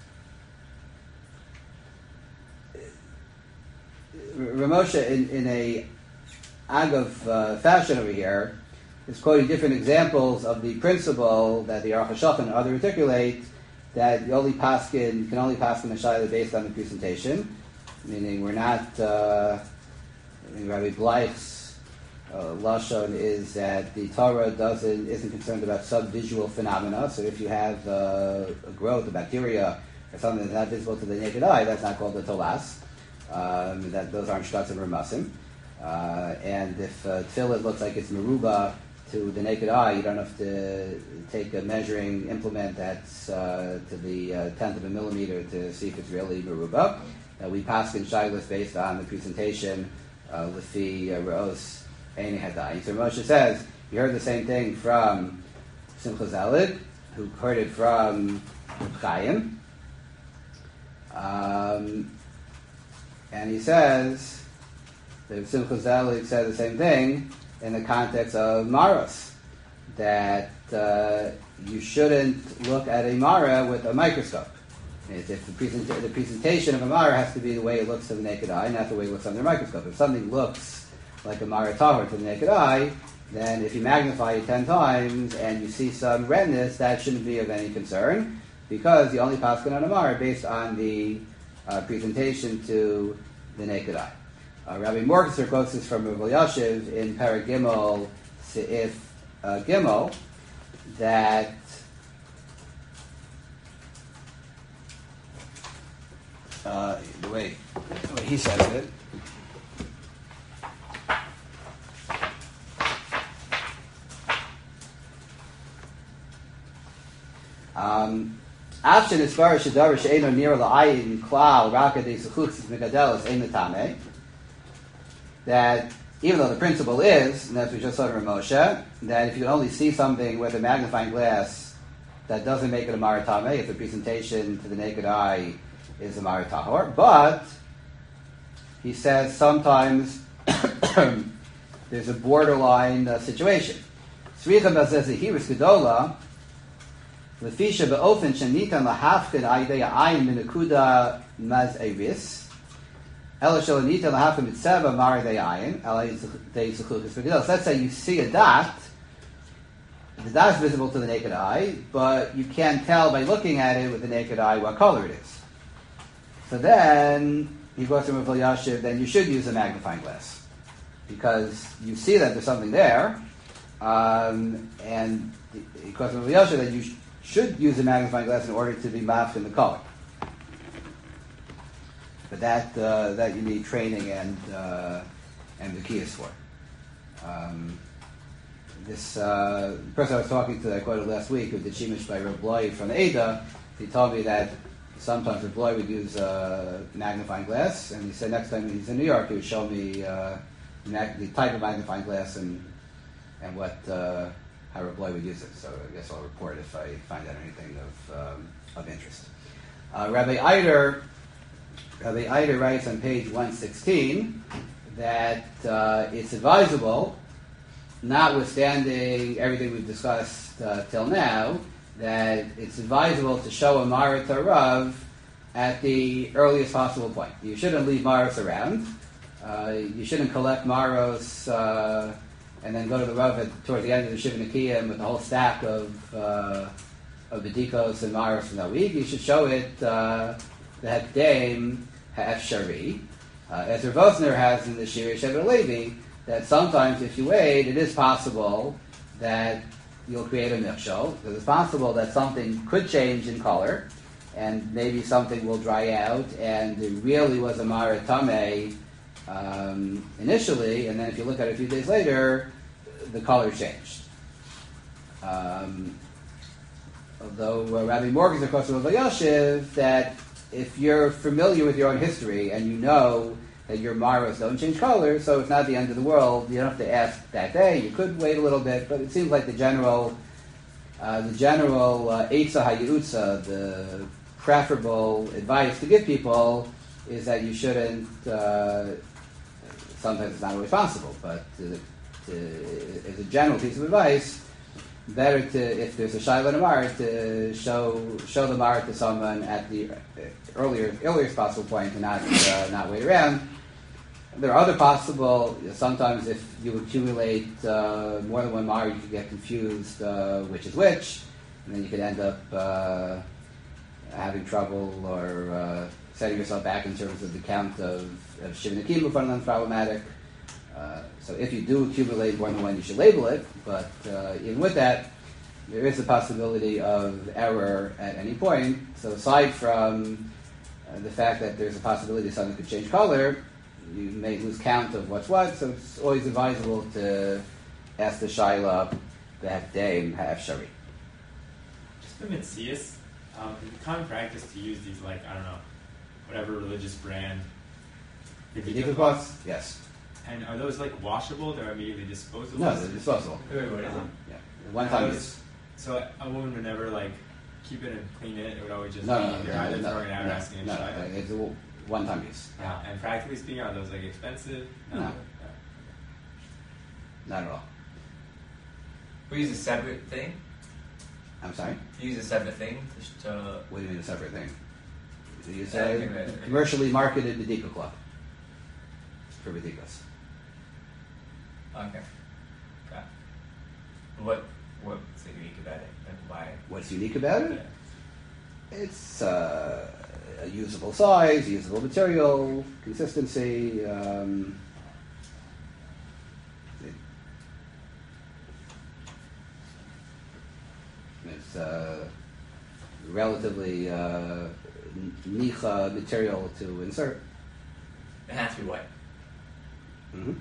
Ramosha, in, in a Agav uh, fashion over here, is quoting different examples of the principle that the Aruch HaShulchan and others articulate, that the only paskin can only paskin a shayla based on the presentation, meaning we're not. Uh, I mean, Rabbi Bleich's uh, lashon is that the Torah doesn't isn't concerned about subvisual phenomena. So if you have uh, a growth, a bacteria, or something that's not visible to the naked eye, that's not called the tolas. Um, that those aren't shtats and ramasim. Uh, and if uh, tefillah looks like it's meruba to the naked eye, you don't have to take a measuring implement that's uh, to the uh, tenth of a millimeter to see if it's really meruba. Uh, we pass in shaylas based on the presentation lefi re'os ein hadai. So Moshe says, you heard the same thing from Simcha Zalid, who heard it from Reb Chaim. Um, and he says, that Simcha Zalid said the same thing in the context of Maros, that uh, you shouldn't look at a Mara with a microscope. If the, present, the presentation of a Mara has to be the way it looks to the naked eye, not the way it looks under a microscope. If something looks like a Mara Tahor to the naked eye, then if you magnify it ten times and you see some redness, that shouldn't be of any concern, because the only paskin on a Mara based on the uh, presentation to the naked eye. Uh, Rabbi Morgenstern quotes this from Rav Elyashiv in Perek Gimel Seif uh, Gimel, that uh, the way the way he says it. Um, Afshin as far as Shadar She'eno Nir La'ayin Klal Raka De Suchutzis Mekadelos Ein L'Tameh, that even though the principle is, and that's what we just saw in Ramosha, that if you can only see something with a magnifying glass, that doesn't make it a maratame if the presentation to the naked eye is a maratahor. But he says sometimes there's a borderline uh, situation. Sricha Bazeh Hiris Gedola, Lefisha Be'ofen Shenitan Lahafkin Aydei Ayin Minakuda Maz Eris. Let's say you see a dot. The dot is visible to the naked eye, but you can't tell by looking at it with the naked eye what color it is. So then, he goes to Rav Elyashiv, then you should use a magnifying glass, because you see that there's something there, um, and he goes to Rav Elyashiv that you sh- should use a magnifying glass in order to be mapped in the color. But that uh, that you need training and uh, and the key is for. Um, this uh, person I was talking to, that I quoted last week, who did Shemesh by Reb Bloy from the Ada, he told me that sometimes Reb Bloy would use a magnifying glass, and he said next time he's in New York, he would show me uh, mag- the type of magnifying glass and and what uh, how Reb Bloy would use it. So I guess I'll report if I find out anything of um, of interest. Uh, Rabbi Eider, Rabbi Eider writes on page one sixteen that uh, it's advisable, notwithstanding everything we've discussed uh, till now, that it's advisable to show a Marat Rav at the earliest possible point. You shouldn't leave Maros around. Uh, you shouldn't collect Maros uh, and then go to the Rav at, towards the end of the Shiva Nikiyim with the whole stack of uh, of Bedikos and Maros from that week. You should show it uh, the Hekdem Ha'efshari. Uh, as Rav Osner has in the Shiri Shevet Levi, that sometimes if you wait, it is possible that you'll create a mikshol. Because it's possible that something could change in color, and maybe something will dry out, and it really was a maratame um, initially, and then if you look at it a few days later, the color changed. Um, although uh, Rabbi Morgan, of course, was Yoshev, that if you're familiar with your own history and you know that your maros don't change color, so it's not the end of the world. You don't have to ask that day. You could wait a little bit, but it seems like the general, uh, the general uh, Eitzah HaYeutza, the preferable advice to give people is that you shouldn't. Uh, sometimes it's not always possible, but to, to, as a general piece of advice, better to, if there's a shayla and a marat, to show show the marat to someone at the earlier earliest possible point, and not uh, not wait around. There are other possible. Sometimes, if you accumulate uh, more than one marat, you could get confused uh, which is which, and then you could end up uh, having trouble or uh, setting yourself back in terms of the count of, of Shiva Nikiyim, if that's problematic. Uh, so if you do accumulate more than one, you should label it, but uh, even with that, there is a possibility of error at any point. So aside from uh, the fact that there's a possibility something could change color, you may lose count of what's what, so it's always advisable to ask the Shaila, the Hekdem Ha'efshari. Just the Mitzias, um, is it common practice to use these, like, I don't know, whatever religious brand? The Bedikah cloths? Yes. And are those like washable? They're immediately disposable? No, they're disposable. Wait, what is it? Uh-huh. Yeah. One time Those- use. So a woman would never like keep it and clean it. It would always just No, be no, no, either no, either no, throwing it out or no, asking a no, child. no, it's a one time use. Yeah. And practically speaking, are those like expensive? No. Not at all. We use a separate thing. I'm sorry? You use a separate thing to. to What do you mean a separate thing? You Yeah, I say think that- commercially marketed Bedikah cloth for Bedikas. okay. Got it. What what's unique about it? Like why? What's unique about it? Yeah. It's uh, a usable size, usable material, consistency. Um, it- it's uh, relatively uh, nicha material to insert. It has to be white. Mm-hmm.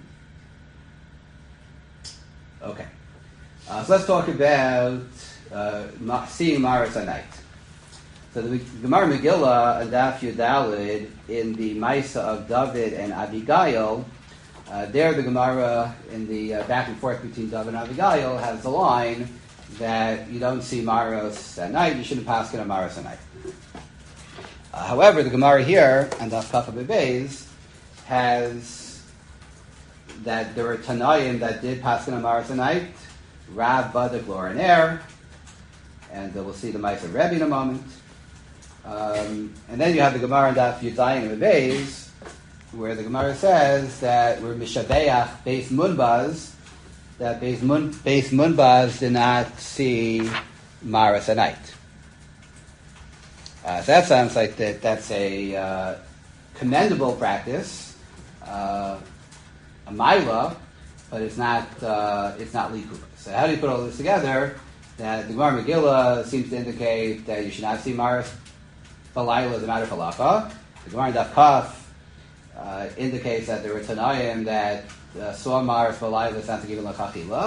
Okay. Uh, so let's talk about uh, ma- seeing Maris at night. So the Gemara Megillah and Daf Yudalid in the Maisa of David and Abigail, uh, there the Gemara in the uh, back and forth between David and Abigail has the line that you don't see Maros at night, you shouldn't pass on Maros at night. Uh, however, the Gemara here and Daf Kafa Bebeis has that there were Tanayim that did pass on Maros at night, Rav, Badak, Lor, and Er, and uh, we'll see the Maisa of Rebbe in a moment. Um, and then you have the Gemara in Daf Yudayim and Beis, where the Gemara says that we're Mishabeach Beis Munbaz, that Beis, Mun, Beis Munbaz did not see Maros at night. Uh, so that sounds like that that's a uh, commendable practice, uh, a Maila, but it's not uh, it's not Likud. So how do you put all this together? That the Gemara Megillah seems to indicate that you should not see Maros Balayla as a matter of halacha. The Gemara Daf Kaf uh, indicates that there were Tanayim that uh, saw Maros Balayla is not to give a lachachila,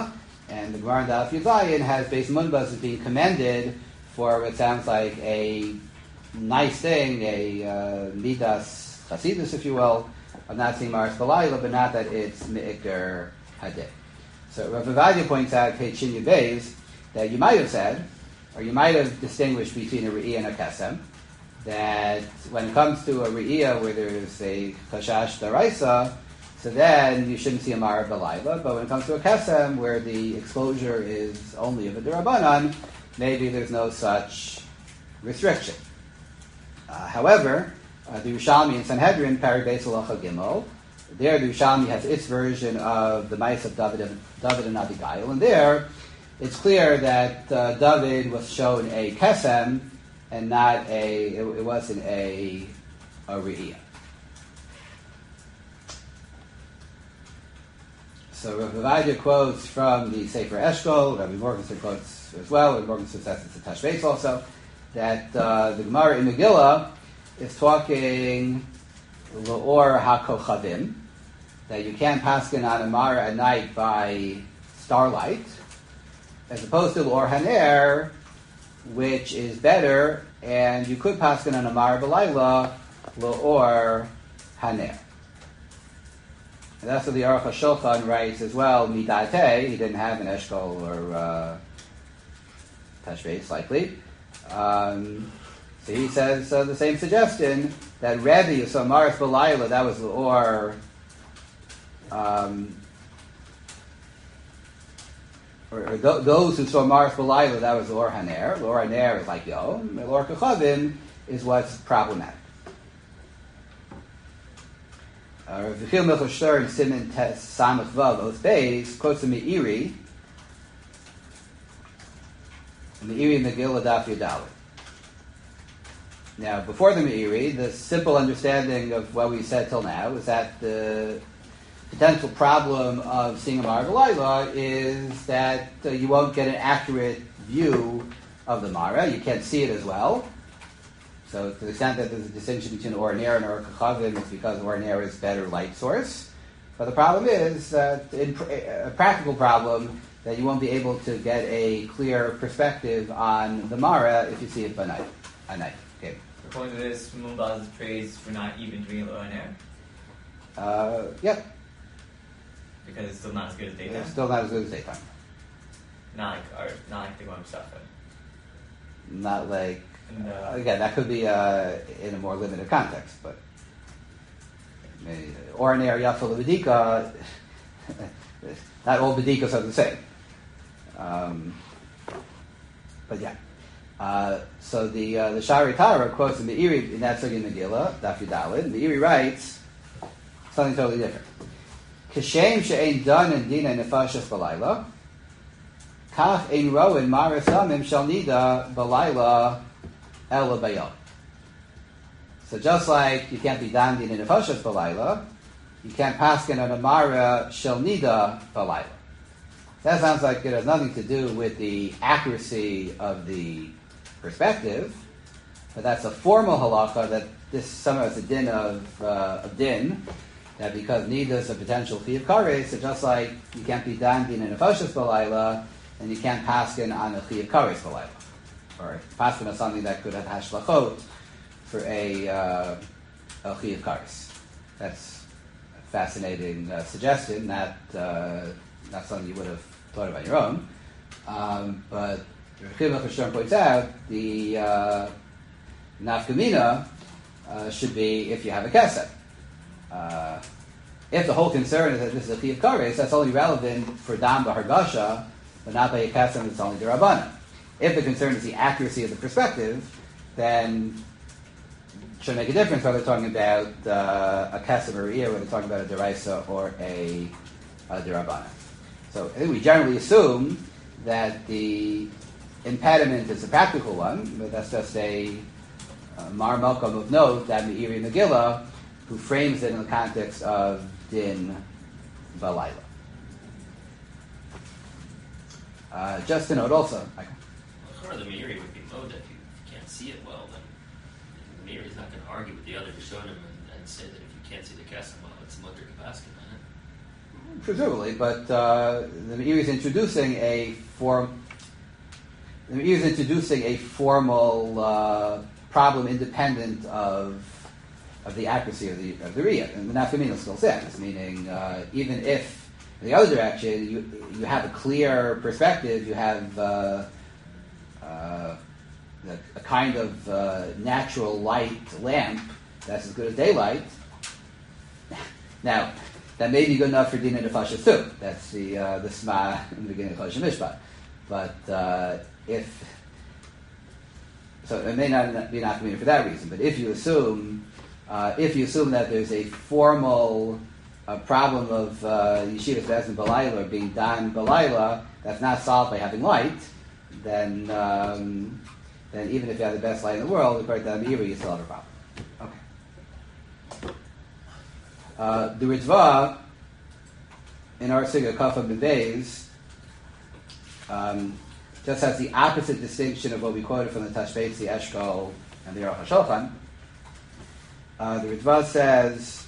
And the Gemara in Daf Yud Zayin has Beis Munbaz as being commended for what sounds like a nice thing, a uh, midas chasidus, if you will, of not seeing Maris Balayla, but not that it's Me'ikr Hadeh. So Rav Ovadia points out, page Shin Yud Beis, that you might have said, or you might have distinguished between a Re'iyah and a Kesem, that when it comes to a Re'iyah where there's a Chashash Daraisa, so then you shouldn't see a Mara Balayla, but when it comes to a Kesem where the exposure is only of a Durabanan, maybe there's no such restriction. Uh, however, uh, the Yerushalmi in Sanhedrin, Pari Beis Halacha Gimel, there the Yerushalmi has its version of the Mice of David and, David and Abigail, and there it's clear that uh, David was shown a Kesem and not a, it, it wasn't a, a Re'iyah. So Rav Ovadia quotes from the Sefer Eshkol, Rabbi Morgenstern quotes as well, Rabbi Morgenstern says it's a Tashbeis also, that uh, the Gemara in Megillah is talking L'or HaKochavim, that you can't paskin on a Mara at night by starlight, as opposed to L'or Haner, which is better, and you could paskin on a Mara B'layla, L'or Haner. And that's what the Aruch HaShulchan writes as well, Midate, he didn't have an Eshkol or uh, Tashbeis, likely. Um, so he says uh, the same suggestion, that Rebbe, you saw Maris B'layla, that was L'or, um, or, or th- those who saw Maris B'layla, that was L'or Haner. L'or Haner is like Yom. L'or Kochavim is what's problematic. Uh, V'chil Milchus Shtur in Siman Tes Samach Vav Oth Beis quotes the Meiri, the Meiri Megillah Daf Yud Dalet. Now, before the Meiri, the simple understanding of what we said till now is that the potential problem of seeing a Mara B'layla is that uh, you won't get an accurate view of the Mara. You can't see it as well. So to the extent that there's a distinction between Or Ner and Or Kochavim, it's because Or Ner is better light source. But the problem is that in pr- a practical problem that you won't be able to get a clear perspective on the Mara if you see it by night. At night. Okay. According to this, Munbaz is praised for not even doing L'or Haner, Uh, yep. because it's still not as good as daytime. It's still not as good as daytime. Not like, or not like the Goyim stuff. Not like. And, uh, Again, that could be uh, in a more limited context, but ordinary yafal bedika, not all bedikas are the same. Um, but yeah, uh, so the uh, the Shari Tara quotes in the Meiri in that Sugi Megillah, Daf Yud Dalet. The Meiri writes something totally different. Kishem she'ein dan and dina nefashas b'layla, kach ein roin maris samim shal nida b'layla. Ela bayom. So just like you can't be dandin in a nefashas b'layla, you can't paskin on a mara shel nida b'layla. That sounds like it has nothing to do with the accuracy of the perspective, but that's a formal halacha that this somehow is a din of, uh, of din, that because nida is a potential fee of kares, so just like you can't be dandin in a nefashas b'layla, and you can't paskin on a fee of kares b'layla. Or paskin on something that could have hashlachot for a uh, a chiyuv kares. That's a fascinating uh, suggestion. Not uh, not something you would have thought of on your own. Um, but Rav Chivach points out the uh, nafkamina uh, should be if you have a kesed. Uh, if the whole concern is that this is a chiyuv kares, that's only relevant for dam b'hargasha, but not by a kesed. It's only derabbanan. If the concern is the accuracy of the perspective, then it should make a difference whether they're talking about uh, a kesem or a whether they're talking about a deraisa or a, a derabbanan. So I think we generally assume that the impediment is a practical one, but that's just a, a mar malkam of note that Meiri Megillah, who frames it in the context of din balayla. Uh, just to note also, Michael. Part of the Meiri would be mode that if you can't see it well, then the Meiri is not going to argue with the other Rishonim and, and say that if you can't see the Kesem well, it's mutter kabaskin on it. presumably, but uh, the Meiri is introducing a form. The Meiri is introducing a formal uh, problem independent of of the accuracy of the of the Riyah, and the nafkamina still stands. Meaning, uh, even if in the other direction you you have a clear perspective, you have uh, uh, a, a kind of uh, natural light lamp that's as good as daylight. Now, that may be good enough for Dina Nefashas too. That's the uh, the Sma in the beginning of Choshen Mishpat. But uh, if so, it may not be not committed for that reason. But if you assume uh, if you assume that there's a formal uh, problem of uh, Yeshivas Bezdin Balayla being done Balayla that's not solved by having light, then um, then even if you have the best light in the world, according to the Meiri, you still have a problem. Okay. Uh, the Ritva in our Siga Kafa Bebeis um, just has the opposite distinction of what we quoted from the Tashbetz, the Eshkol, and the Aruch HaShulchan. Uh, the Ritva says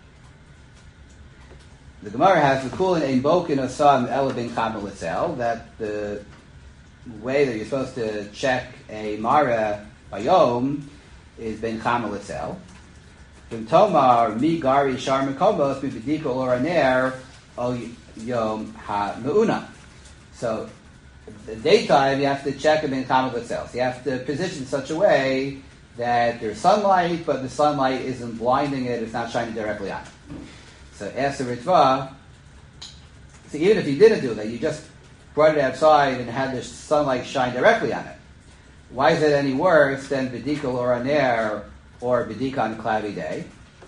the Gemara has the Kulin Ein Bokin Osam Ela Ben Chamel Itzel, that the way that you're supposed to check a Mara Bayom is Ben Chamel Itzel. Tomar mi gari shar mekomos mi b'dika oraner o yom ha meuna. So, the daytime you have to check them in common itself. You have to position in such a way that there's sunlight, but the sunlight isn't blinding it; it's not shining directly on it. So, as a Ritva, so even if you didn't do that, you just brought it outside and had the sunlight shine directly on it. Why is it any worse than b'dika oraner? Or b'dika on a cloudy day?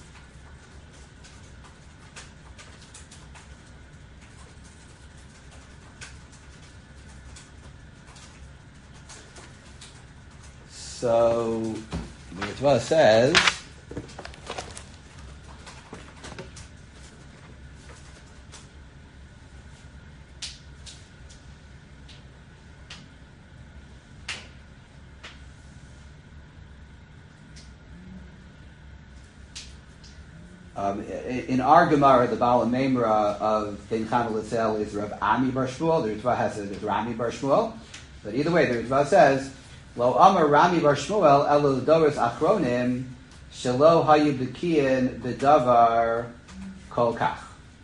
So, the Ritva says, Um, in our Gemara, the Baal Memra of Ben Chamel Itzel is Rav Ami Bar Shmuel. The Ritva has it as Rami Bar Shmuel. But either way, the Ritva says, Lo Amar Rami Bar Shmuel Elo Doros Achronim Shelo Hayu Bekiyin B'Davar Kol Kach.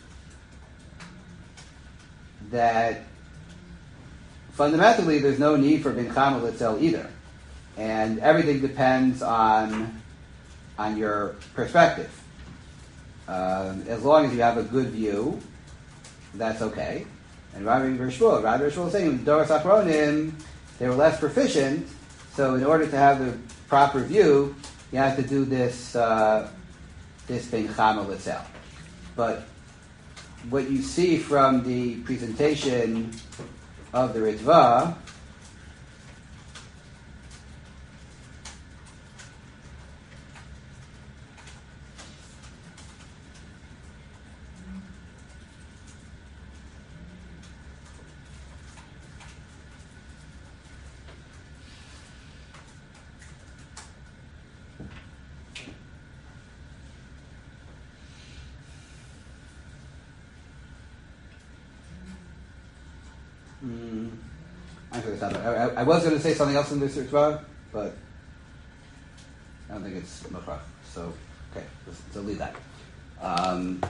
That fundamentally, there's no need for Ben Chamel Itzel either, and everything depends on on your perspective. Um, as long as you have a good view, that's okay. And Rabbi Rishmuel, Rabbi Rishmuel is saying, Doros Achronim, they were less proficient, so in order to have the proper view, you have to do this uh, this Ben Chamel itself. But what you see from the presentation of the Ritva Mm, I, I, I was going to say something else in this Ritva, but I don't think it's Mechrach. So, okay, so leave that. Um,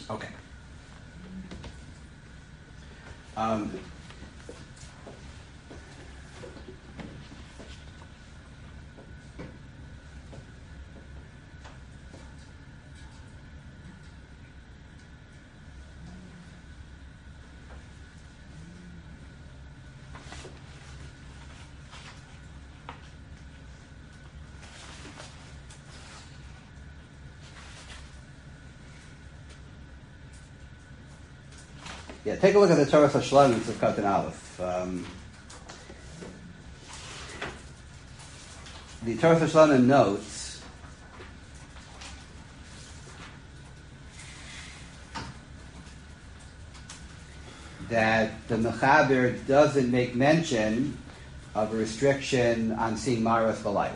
Okay. Um, Yeah, take a look at the Torah Hashlamim of Katan Aleph. Um, the Torah Hashlamim notes that the Mechaber doesn't make mention of a restriction on seeing Maras Balayla.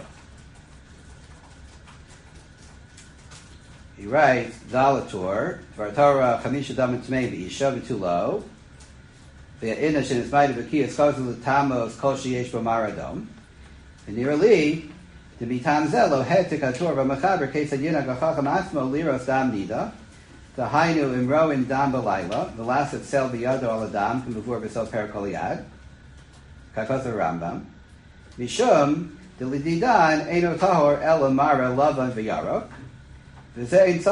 He writes, Zalator, Tvartora, Chamisha Dam Tmei, V'Isha V'Tulo, V'Ya'ina Shenismayda V'Kiyas Kozu L'Tamos Kol Sheyesh B'Maradom, V'Nirali, D'Mitam Zelo, Hetik HaTor V'Mechaber, Kesad Yinag V'Chacham Atzmo, Liros Dam Nida, T'Hainu Imro in Dam Balayla, V'Lasat Sel V'Yado Al Adam, K'Muvur V'Sel Perakol Yad, Kakos Rambam, Mishum, D'Lididan, Eino Tahor, El Amara, Lavan V'Yarok, so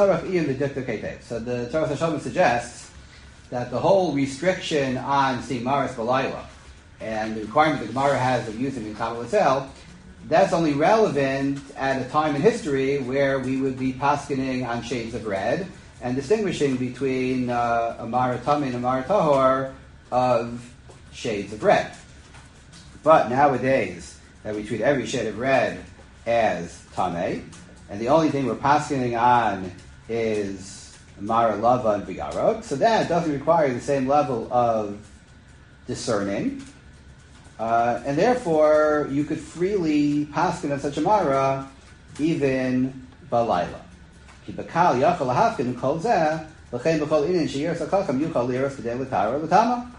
the Torah Hashem suggests that the whole restriction on seeing Maras Balayla and the requirement the Gemara has of using in Kabbalah itself, that's only relevant at a time in history where we would be paskening on shades of red and distinguishing between uh, Amara Tameh and Amara Tahor of shades of red. But nowadays, that we treat every shade of red as Tameh, and the only thing we're paskening on is Mara Lava and Vigarot, so that doesn't require the same level of discerning, uh, and therefore you could freely pasken on such a Mara even Balayla. Ki bakal yachal lahafkin kol zeh l'chein b'chol inin sheyir sakakam yuchal liras k'dei l'tara l'tama.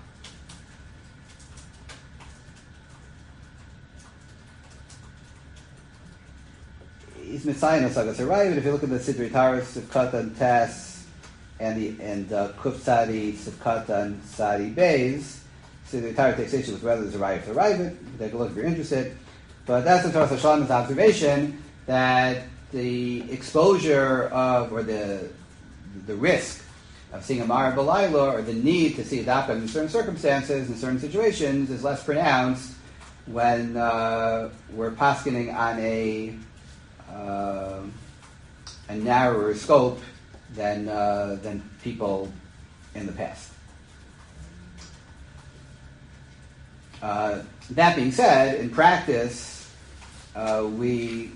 He's Messiah Sagas arrive, and if you look at the Sidri Taras, Sivkatan Tas, and the and uh, Kuf Sadi, Sivkatan Sadi Bays, Sidri Taras takes issue with whether there's a riot to arrive it. Take a look if you're interested. But that's the Torah Hashlamim's observation that the exposure of, or the the risk of seeing a Mara Balayla, or the need to see a Daka in certain circumstances, in certain situations, is less pronounced when uh, we're paskening on a Uh, a narrower scope than uh, than people in the past. Uh, that being said, in practice, uh, we,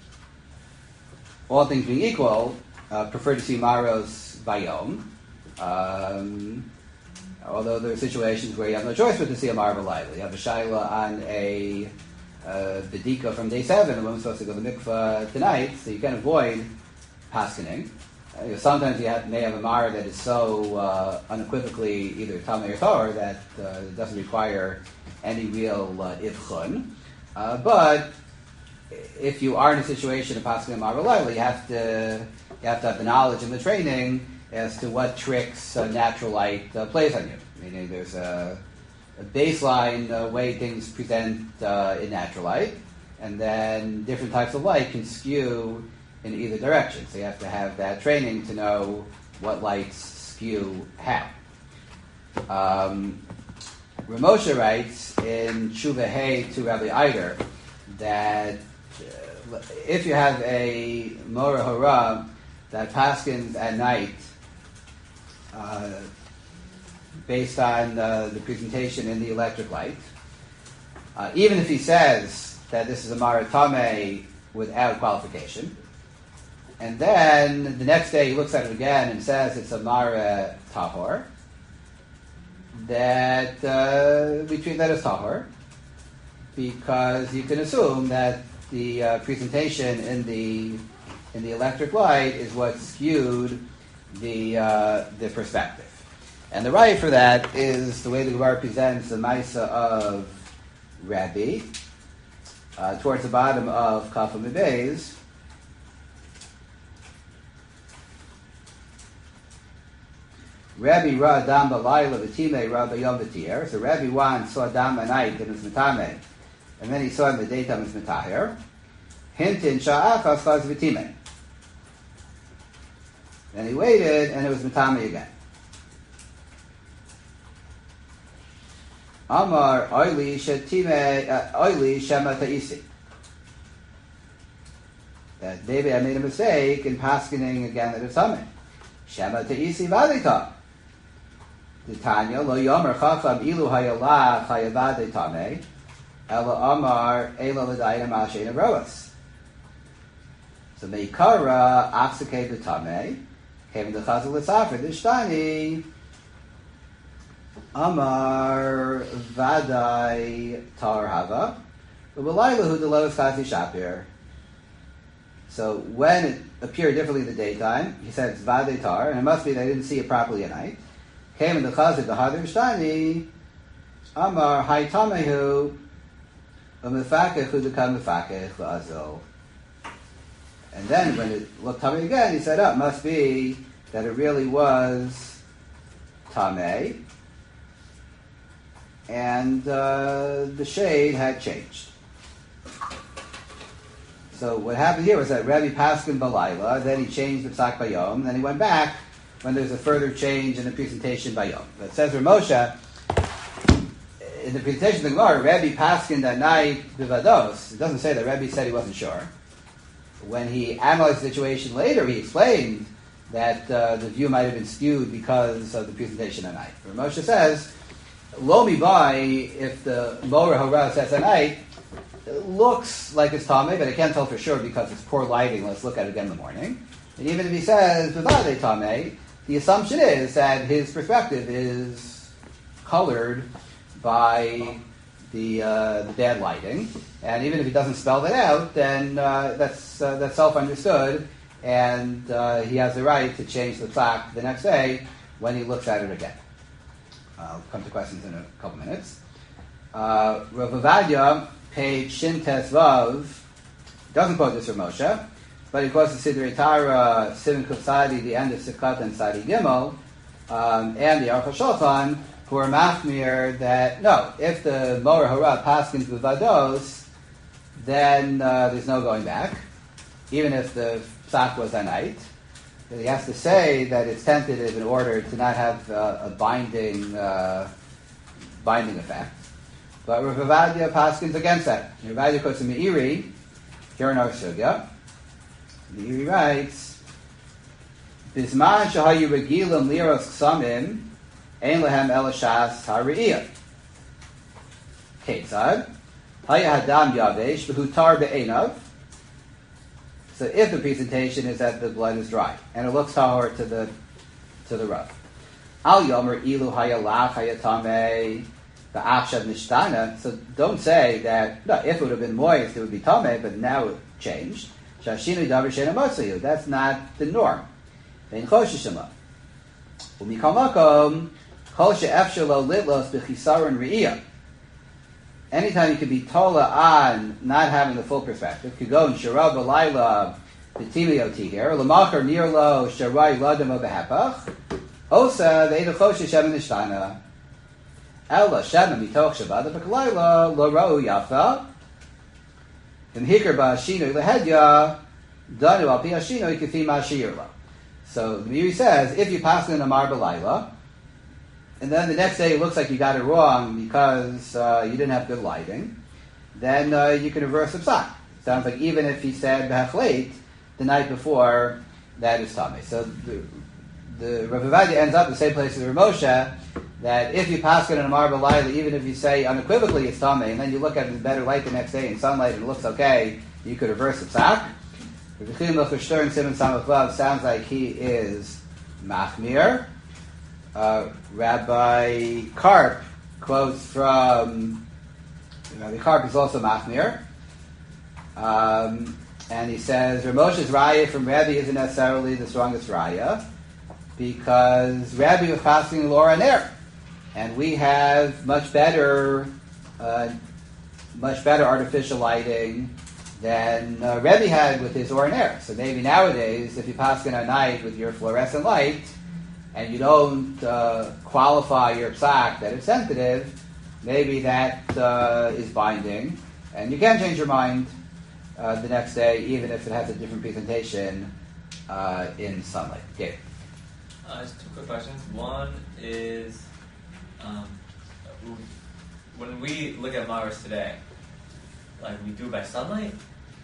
all things being equal, uh, prefer to see Maros Bayom. Um, although there are situations where you have no choice but to see a Mara Balayla. You have a Shaila on a Uh, the Dika from day seven, the woman's supposed to go to the mikvah tonight, so you can avoid paskening. Uh, you know, sometimes you have, may have a Mara that is so uh, unequivocally either Tameh or Tor that uh, it doesn't require any real uh, Ivchun. Uh, but if you are in a situation of paskening a Mara Balayla, you have to you have to have the knowledge and the training as to what tricks uh, natural light uh, plays on you. Meaning there's a a baseline uh, way things present uh, in natural light, and then different types of light can skew in either direction. So you have to have that training to know what lights skew how. Um, Ramosha writes in Tshuva Hey to Rabbi Eider that uh, if you have a Mora Hora that paskins at night, uh, based on uh, the presentation in the electric light, uh, even if he says that this is a Mara Tameh without qualification, and then the next day he looks at it again and says it's a Mara Tahor, that uh, we treat that as Tahor, because you can assume that the uh, presentation in the in the electric light is what skewed the uh, the perspective. And the right for that is the way the Gemara presents the Maisa of Rabbi uh, towards the bottom of Kafam Beis. Rabbi Ra Adam Balayla V'Timei Ra B'Yom V'Tier. So Rabbi one saw Adam at night and was Metame, and then he saw him in the daytime as Metaher. Hintin Sha'afas Chaz V'Timei. Then he waited, and it was Metame again. Amar Oili Shetime Oili Shema Ta'isi. That David had made a mistake in paskening again that it's Tameh. Shema Ta'isi Vadita. The Tanya Lo Yomer Chacham Ilu Hayalach Hayavade Tameh. Ela Amar Ela L'Dayim Ashein Aroas. So Meikara Aksake the Tameh. Came the Chazal L'Safra the Shtani. Amar Vadai Tar Hava. Ubalayla Hu Delos Chazi Shapir. So when it appeared differently in the daytime, he said it's Vadai Tar, and it must be they didn't see it properly at night. Came in the Chazal the Hadar Shtani. Amar Hai Tamehu. Umefakeh Hu Dekam Mefakeh La'azil. And then when it looked Tameh again, he said, oh, it must be that it really was Tameh. And uh, the shade had changed. So what happened here was that Rabbi Paskin Balayla, then he changed the Psak Bayom, then he went back when there's a further change in the presentation Bayom. But it says Ramosha, in the presentation of the Gemara, Rabbi Paskin that night, Bivados, it doesn't say that Rabbi said he wasn't sure. When he analyzed the situation later, he explained that uh, the view might have been skewed because of the presentation at night. Ramosha says, Lo mi bai, if the Mora Hora says at night, it looks like it's Tameh, but I can't tell for sure because it's poor lighting. Let's look at it again in the morning. And even if he says Bivade Tameh, the assumption is that his perspective is colored by the uh, the bad lighting. And even if he doesn't spell that out, then uh, that's uh, that's self-understood, and uh, he has the right to change the plaque the next day when he looks at it again. I'll come to questions in a couple minutes. Uh, Rav Ovadia, page Shin Tes Vav, doesn't quote this from Moshe, but he quotes the Sidrei Tara, Simon Kuf Sadi, the end of Sikhat and Sadi Gimel, um, and the Aruch HaShulchan, who are machmir that, no, if the Mora Hora paskins B'vados, then uh, there's no going back, even if the psak was a night. He has to say that it's tentative in order to not have uh, a binding uh, binding effect. But Rav Ovadia paskins against that. Rav Ovadia quotes a Meiri here in our sugya. Meiri writes, "Bisman shahayu regilim liros ksamim ein lehem elashas hariyah. Ketzad haya hadam yavesh v'hutar be'enav." So if the presentation is that the blood is dry and it looks tahor to the to the rough, al yomer ilu hayalach hayatame the achshav nishtana. So don't say that no, if it would have been moist it would be tameh, but now it changed. Shashinu davar shena motzayu. That's not the norm. Vein choshishema umikal makom kol she'efshelo litlos b'chisaron re'iyah. Anytime you could be tola on not having the full perspective, could go in Shara Balayla, the Timioti here, Lamachar Nirlo, Sharai Ladam of Behapach, Osa, the Edachosh Shem Nishtana, Ella Shem Mitoch Shabbat, Bakalayla, Laro Yafa, and Hikar Bashino Lehedya, Danu Al Piashino, Ikafi Mashirla. So the Meiri says, if you pass in Amar Balayla, and then the next day it looks like you got it wrong because uh, you didn't have good lighting, then uh, you can reverse the psak. Sounds like even if he said b'hachleit the night before, that is tameh. So the, the Rav Ovadia ends up in the same place as Rav Moshe, that if you pass it in a marble light, even if you say unequivocally it's tameh, and then you look at it in better light the next day in sunlight and it looks okay, you could reverse the psak. Sounds like he is machmir. Uh, Rabbi Karp quotes from Rabbi Karp is also machmir, um, and he says Ramosha's raya from Rabbi isn't necessarily the strongest raya because Rabbi was passing Laura Ner, and we have much better, uh, much better artificial lighting than uh, Rebbe had with his Or Ner. So maybe nowadays, if you pass in at night with your fluorescent light, and you don't uh, qualify your psak that it's sensitive, maybe that uh, is binding, and you can change your mind uh, the next day, even if it has a different presentation uh, in sunlight. Okay. Uh, just two quick questions. One is, um, when we look at Mars today, like we do it by sunlight.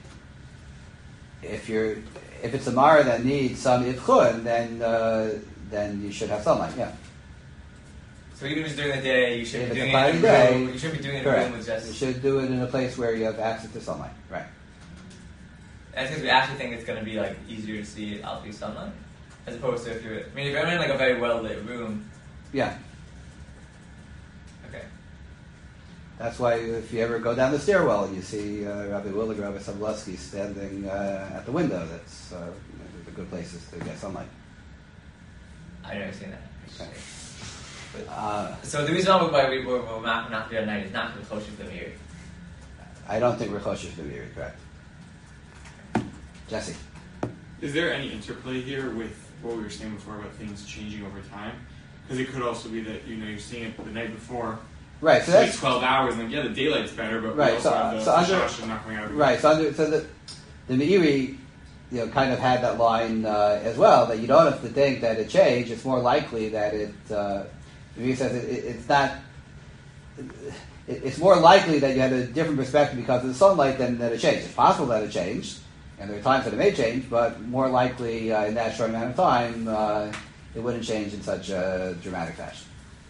If you're, if it's a Mara that needs some Ivchun, then uh, then you should have sunlight. Yeah. So even if it's during the day, you should If be it's doing a it in a cloudy room. day, You should be doing it in a Correct. room with just. You should do it in a place where you have access to sunlight. Right. That's because we actually think it's going to be like easier to see out through sunlight, as opposed to if you're. I mean, if you're in like a very well lit room. Yeah. Okay. That's why if you ever go down the stairwell and you see uh, Rabbi Willig, Rabbi Sobolewski standing uh, at the window, that's uh, you know, the good places to get sunlight. I've never seen that. Okay. But, Uh, so the reason why we, we're, we're not not to do it at night is not for the kosher of the mirror. I don't think we're kosher to be correct. Jesse. Is there any interplay here with what we were saying before about things changing over time? Because it could also be that, you know, you're seeing it the night before. Right. So It's like that's twelve hours, and like, yeah, the daylight's better, but Right, we also so- have the, so the under- shash not coming out. right. So under, so the the Meiri, you know, kind of had that line uh, as well, that you don't have to think that it changed. It's more likely that it. Uh, the Meiri says it, it, it's not. It, it's more likely that you had a different perspective because of the sunlight than that it changed. It's possible that it changed, and there are times that it may change, but more likely uh, in that short amount of time, uh, it wouldn't change in such a dramatic fashion.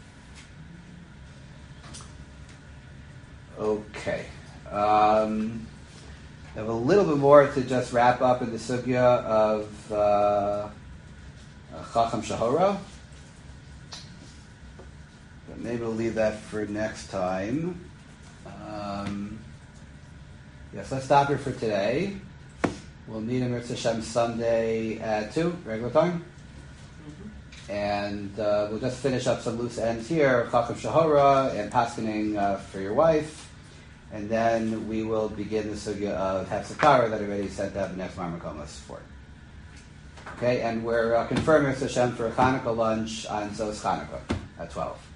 Okay. Um, I have a little bit more to just wrap up in the sugya of uh, Chacham Shahora. But maybe we'll leave that for next time. Um, yes, let's stop here for today. We'll meet in Mirz Hashem Sunday at two, regular time. And uh, we'll just finish up some loose ends here, Chacham Shahora and Paskening uh, for your wife. And then we will begin the sugya of Hefzakara that already sent out the next Marmakomas for. Okay, and we're uh, confirming Mirz Hashem for a Hanukkah lunch on Zos Hanukkah at twelve.